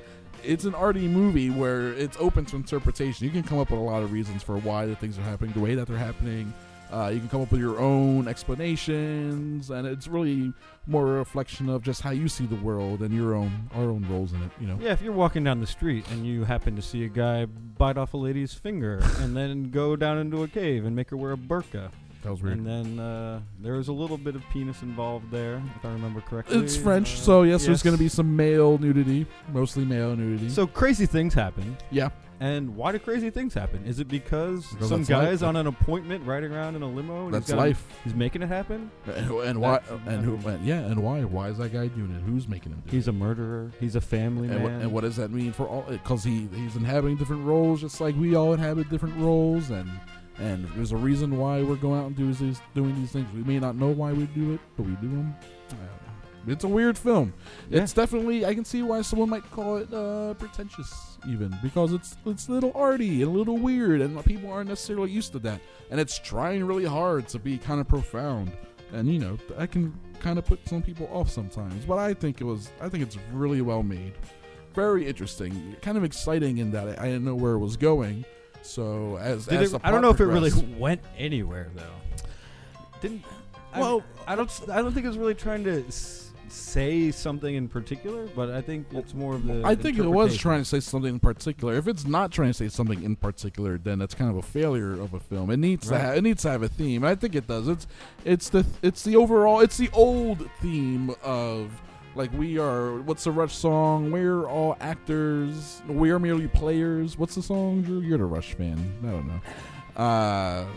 Speaker 1: it's an arty movie where it's open to interpretation. You can come up with a lot of reasons for why the things are happening, the way that they're happening. You can come up with your own explanations, and it's really more a reflection of just how you see the world and our own roles in it. You know.
Speaker 3: Yeah, if you're walking down the street and you happen to see a guy bite off a lady's finger and then go down into a cave and make her wear a burqa.
Speaker 1: That was weird.
Speaker 3: And then there was a little bit of penis involved there, if I remember correctly.
Speaker 1: It's French, so yes, there's going to be some male nudity, mostly male nudity.
Speaker 3: So crazy things happen.
Speaker 1: Yeah.
Speaker 3: And why do crazy things happen? Is it because
Speaker 1: Because
Speaker 3: some
Speaker 1: that's
Speaker 3: guy's
Speaker 1: life.
Speaker 3: on an appointment riding around in a limo? And
Speaker 1: That's
Speaker 3: he's got
Speaker 1: life.
Speaker 3: He's making it happen.
Speaker 1: And why? And who? And why? Why is that guy doing it? Who's making him do it?
Speaker 3: He's a murderer. He's a family man.
Speaker 1: And what does that mean for all? Because he's inhabiting different roles, just like we all inhabit different roles, and there's a reason why we're going out and doing these things. We may not know why we do it, but we do them. I don't know. It's a weird film.
Speaker 3: Yeah.
Speaker 1: It's definitely, I can see why someone might call it pretentious, even, because it's a little arty and a little weird, and people aren't necessarily used to that. And it's trying really hard to be kind of profound, and I can kind of put some people off sometimes. But I think it's really well made, very interesting, kind of exciting in that I didn't know where it was going. So
Speaker 3: I don't know if it really went anywhere though. I don't think it was really trying to say something in particular, but I think it's more of the.
Speaker 1: I think it was trying to say something in particular. If it's not trying to say something in particular, then that's kind of a failure of a film. It needs to have a theme. I think it does. It's the old theme of, like, what's the Rush song? We're all actors. We are merely players. What's the song, Drew? You're the Rush fan. I don't know.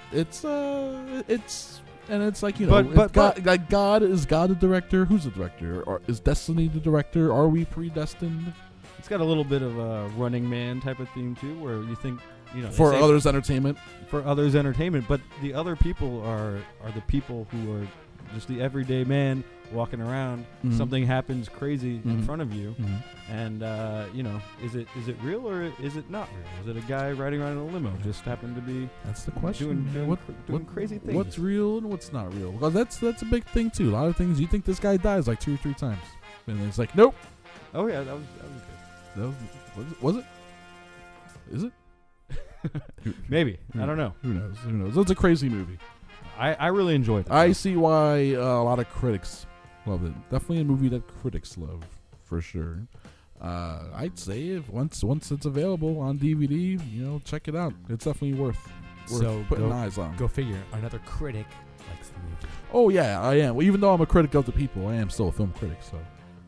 Speaker 1: And it's like, but God, is God the director? Who's the director? Or is Destiny the director? Are we predestined?
Speaker 3: It's got a little bit of a Running Man type of theme too, where you think,
Speaker 1: for others' entertainment.
Speaker 3: For others' entertainment, but the other people are the people who are just the everyday man walking around.
Speaker 1: Mm-hmm.
Speaker 3: Something happens crazy in front of you,
Speaker 1: Mm-hmm.
Speaker 3: and is it real or is it not real? Is it a guy riding around in a limo just happened to be?
Speaker 1: That's the question.
Speaker 3: Doing crazy things.
Speaker 1: What's real and what's not real? Because that's a big thing too. A lot of things you think this guy dies like 2 or 3 times, and it's like, nope.
Speaker 3: Oh yeah, that was good.
Speaker 1: Was it? Is it?
Speaker 3: Maybe. I don't know.
Speaker 1: Who knows? It's a crazy movie.
Speaker 3: I really enjoyed it.
Speaker 1: I see why a lot of critics love it. Definitely a movie that critics love, for sure. I'd say if once it's available on DVD, check it out. It's definitely worth putting eyes on.
Speaker 2: Go figure. Another critic likes the movie.
Speaker 1: Oh yeah, I am. Well, even though I'm a critic of the people, I am still a film critic. So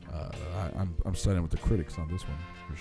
Speaker 1: I'm siding with the critics on this one for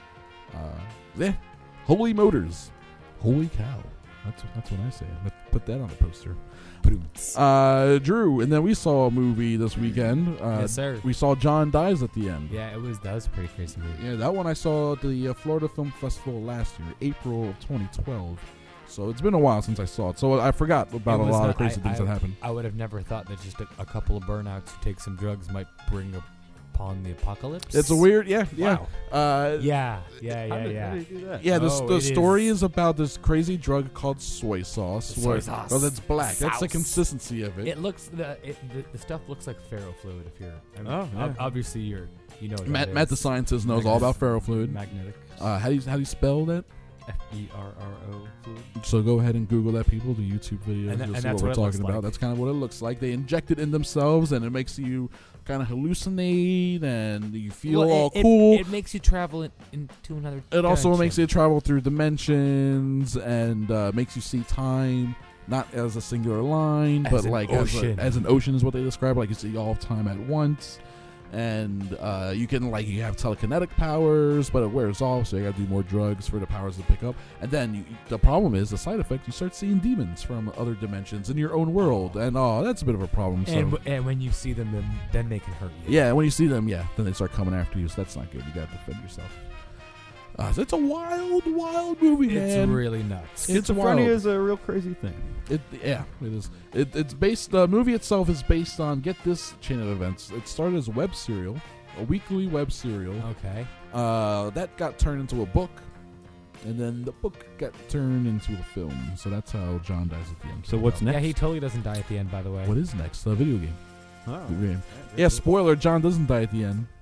Speaker 1: sure. Holy Motors, holy cow. That's what I say. Let's put that on the poster. Drew, and then we saw a movie this weekend.
Speaker 2: Yes, sir.
Speaker 1: We saw John Dies at the End.
Speaker 2: Yeah, that was a pretty crazy movie.
Speaker 1: Yeah, that one I saw at the Florida Film Festival last year, April of 2012. So it's been a while since I saw it. So I forgot about a lot of crazy things that happened.
Speaker 2: I would have never thought that just a couple of burnouts who take some drugs might bring upon the apocalypse.
Speaker 1: It's a weird, yeah.
Speaker 2: Wow.
Speaker 1: Yeah,
Speaker 3: How did he do that?
Speaker 1: Yeah, the story is about this crazy drug called soy sauce.
Speaker 2: Soy sauce.
Speaker 1: Well, that's black. That's the
Speaker 2: Sauce.
Speaker 1: consistency of it.
Speaker 2: It looks the stuff looks like ferrofluid. If you're,
Speaker 3: yeah.
Speaker 2: obviously you know. What
Speaker 1: Matt,
Speaker 2: that
Speaker 1: the
Speaker 2: is.
Speaker 1: scientist, knows all about ferrofluid.
Speaker 3: Magnetic.
Speaker 1: How do you spell that?
Speaker 3: FERRO fluid.
Speaker 1: So go ahead and Google that, people. The YouTube videos.
Speaker 2: And
Speaker 1: You'll see
Speaker 2: that's
Speaker 1: what we're
Speaker 2: what it
Speaker 1: talking
Speaker 2: looks
Speaker 1: about.
Speaker 2: like.
Speaker 1: That's kind of what it looks like. They inject it in themselves, and it makes you kind of hallucinate, and you feel all cool.
Speaker 2: It makes you travel into another.
Speaker 1: It also
Speaker 2: dimension.
Speaker 1: makes you travel through dimensions and makes you see time not as a singular line,
Speaker 2: As
Speaker 1: but
Speaker 2: an
Speaker 1: like
Speaker 2: ocean.
Speaker 1: as an ocean is what they describe. Like you see all of time at once, and you have telekinetic powers, but it wears off, so you got to do more drugs for the powers to pick up. And then the problem is the side effect. You start seeing demons from other dimensions in your own world, and that's a bit of a problem.
Speaker 2: And when you see them, then they can hurt you.
Speaker 1: Yeah, when you see them, then they start coming after you. So that's not good. You got to defend yourself. So it's a wild, wild movie, man.
Speaker 2: It's really nuts.
Speaker 3: Schizophrenia is a real crazy thing.
Speaker 1: It is. It's based. The movie itself is based on, get this chain of events. It started as a web serial, a weekly web serial.
Speaker 2: Okay.
Speaker 1: That got turned into a book, and then the book got turned into a film. So that's how John dies at the end.
Speaker 3: So what's next?
Speaker 2: Yeah, he totally doesn't die at the end. By the way.
Speaker 1: What is next? A video game.
Speaker 3: Oh.
Speaker 1: Video game. Yeah, spoiler. John doesn't die at the end.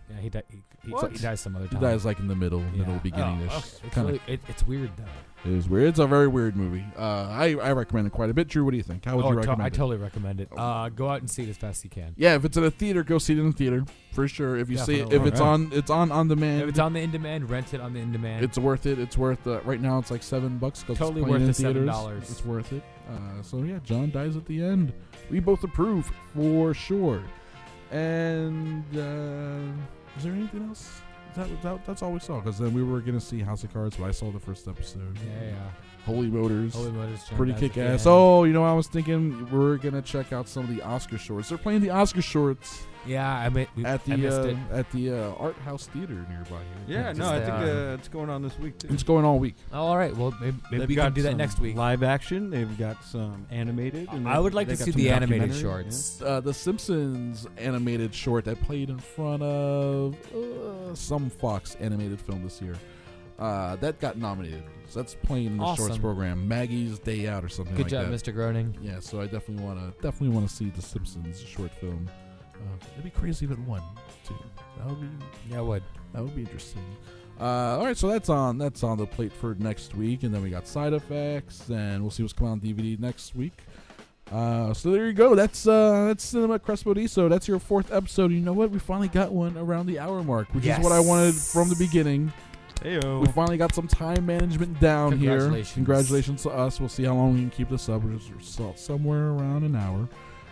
Speaker 2: Yeah, he dies some other
Speaker 1: He
Speaker 2: time.
Speaker 1: dies like in the middle beginning-ish.
Speaker 2: It's weird though.
Speaker 1: It is weird. It's a very weird movie. I recommend it quite a bit. Drew, what do you think? How would you recommend it?
Speaker 2: I totally recommend it. Go out and see it as fast as you can.
Speaker 1: Yeah, if it's in a theater, go see it in the theater for sure. If you see it, if it's on demand.
Speaker 2: If it's on the in demand, rent it on the in demand.
Speaker 1: It's worth it. It's worth right now. It's like $7.
Speaker 2: Totally
Speaker 1: it's
Speaker 2: worth
Speaker 1: in
Speaker 2: the
Speaker 1: theaters.
Speaker 2: $7.
Speaker 1: It's worth it. So yeah, John dies at the end. We both approve for sure. And is there anything else? That's all we saw, because then we were gonna see House of Cards, but I saw the first episode.
Speaker 2: Yeah.
Speaker 1: Holy Motors. Pretty
Speaker 2: John
Speaker 1: kick
Speaker 2: dies at the
Speaker 1: ass.
Speaker 2: end.
Speaker 1: Oh, you know, I was thinking we're gonna check out some of the Oscar shorts. They're playing the Oscar shorts
Speaker 2: Yeah, I missed it.
Speaker 1: at the Art House Theater nearby here.
Speaker 3: Yeah, no, I think it's going on this week too.
Speaker 1: It's going all week.
Speaker 2: Oh, all right. Well, maybe we can do that next week.
Speaker 3: Live action. They've got some animated. And
Speaker 2: I would like to see the animated shorts.
Speaker 1: The Simpsons animated short that played in front of some Fox animated film this year. That got nominated. So that's playing in the shorts program. Maggie's Day Out or something
Speaker 2: Good
Speaker 1: like
Speaker 2: job,
Speaker 1: that.
Speaker 2: Mr. Groening.
Speaker 1: Yeah, so I definitely want to see the Simpsons short film. It'd be crazy if it won too. That would be interesting. All right, so that's on the plate for next week, and then we got Side Effects, and we'll see what's coming on DVD next week. So there you go. That's Cinema Crespodiso. That's your 4th episode. You know what? We finally got one around the hour mark, which is what I wanted from the beginning.
Speaker 3: Heyo.
Speaker 1: We finally got some time management down here. Congratulations to us. We'll see how long we can keep this up. We're just somewhere around an hour.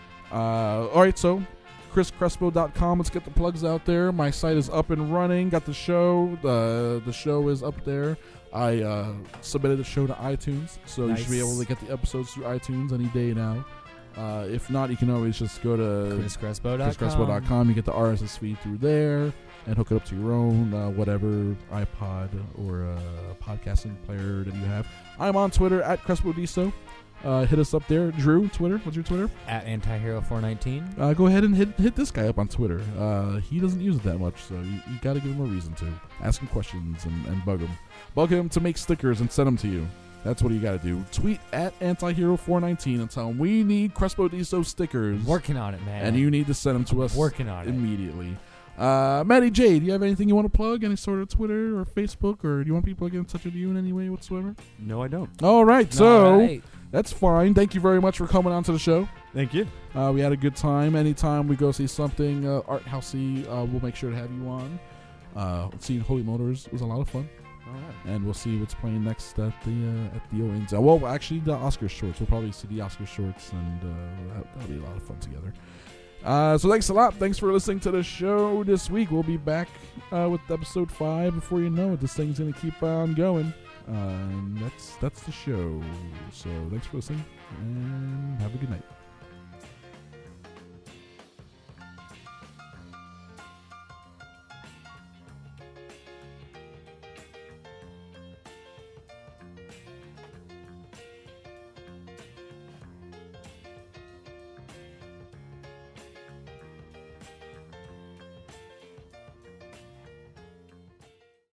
Speaker 1: All right, so chriscrespo.com. Let's get the plugs out there. My site is up and running. Got the show. The show is up there. I submitted the show to iTunes, so you should be able to get the episodes through iTunes any day now. If not, you can always just go to chriscrespo.com. You get the RSS feed through there and hook it up to your own whatever iPod or podcasting player that you have. I'm on Twitter at CrespoDiso. Hit us up there. Drew, Twitter. What's your Twitter?
Speaker 2: At Antihero419.
Speaker 1: Go ahead and hit this guy up on Twitter. He doesn't use it that much, so you got to give him a reason to. Ask him questions and bug him. Bug him to make stickers and send them to you. That's what you got to do. Tweet at Antihero419 and tell him we need CrespoDiso stickers.
Speaker 2: Working on it, man.
Speaker 1: And you need to send them to us
Speaker 2: working on
Speaker 1: immediately. Maddie J, do you have anything you want to plug? Any sort of Twitter or Facebook, or do you want people to get in touch with you in any way whatsoever?
Speaker 3: No, I don't.
Speaker 1: All right, that's fine. Thank you very much for coming on to the show.
Speaker 3: Thank you.
Speaker 1: We had a good time. Anytime we go see something art housey, we'll make sure to have you on. Seeing Holy Motors was a lot of fun.
Speaker 3: All right.
Speaker 1: And we'll see what's playing next at the Owens. Well, actually, the Oscar shorts. We'll probably see the Oscar shorts, and that'll be a lot of fun together. So thanks a lot. Thanks for listening to the show this week. We'll be back with episode 5. Before you know it, this thing's going to keep on going. And that's the show. So thanks for listening, and have a good night.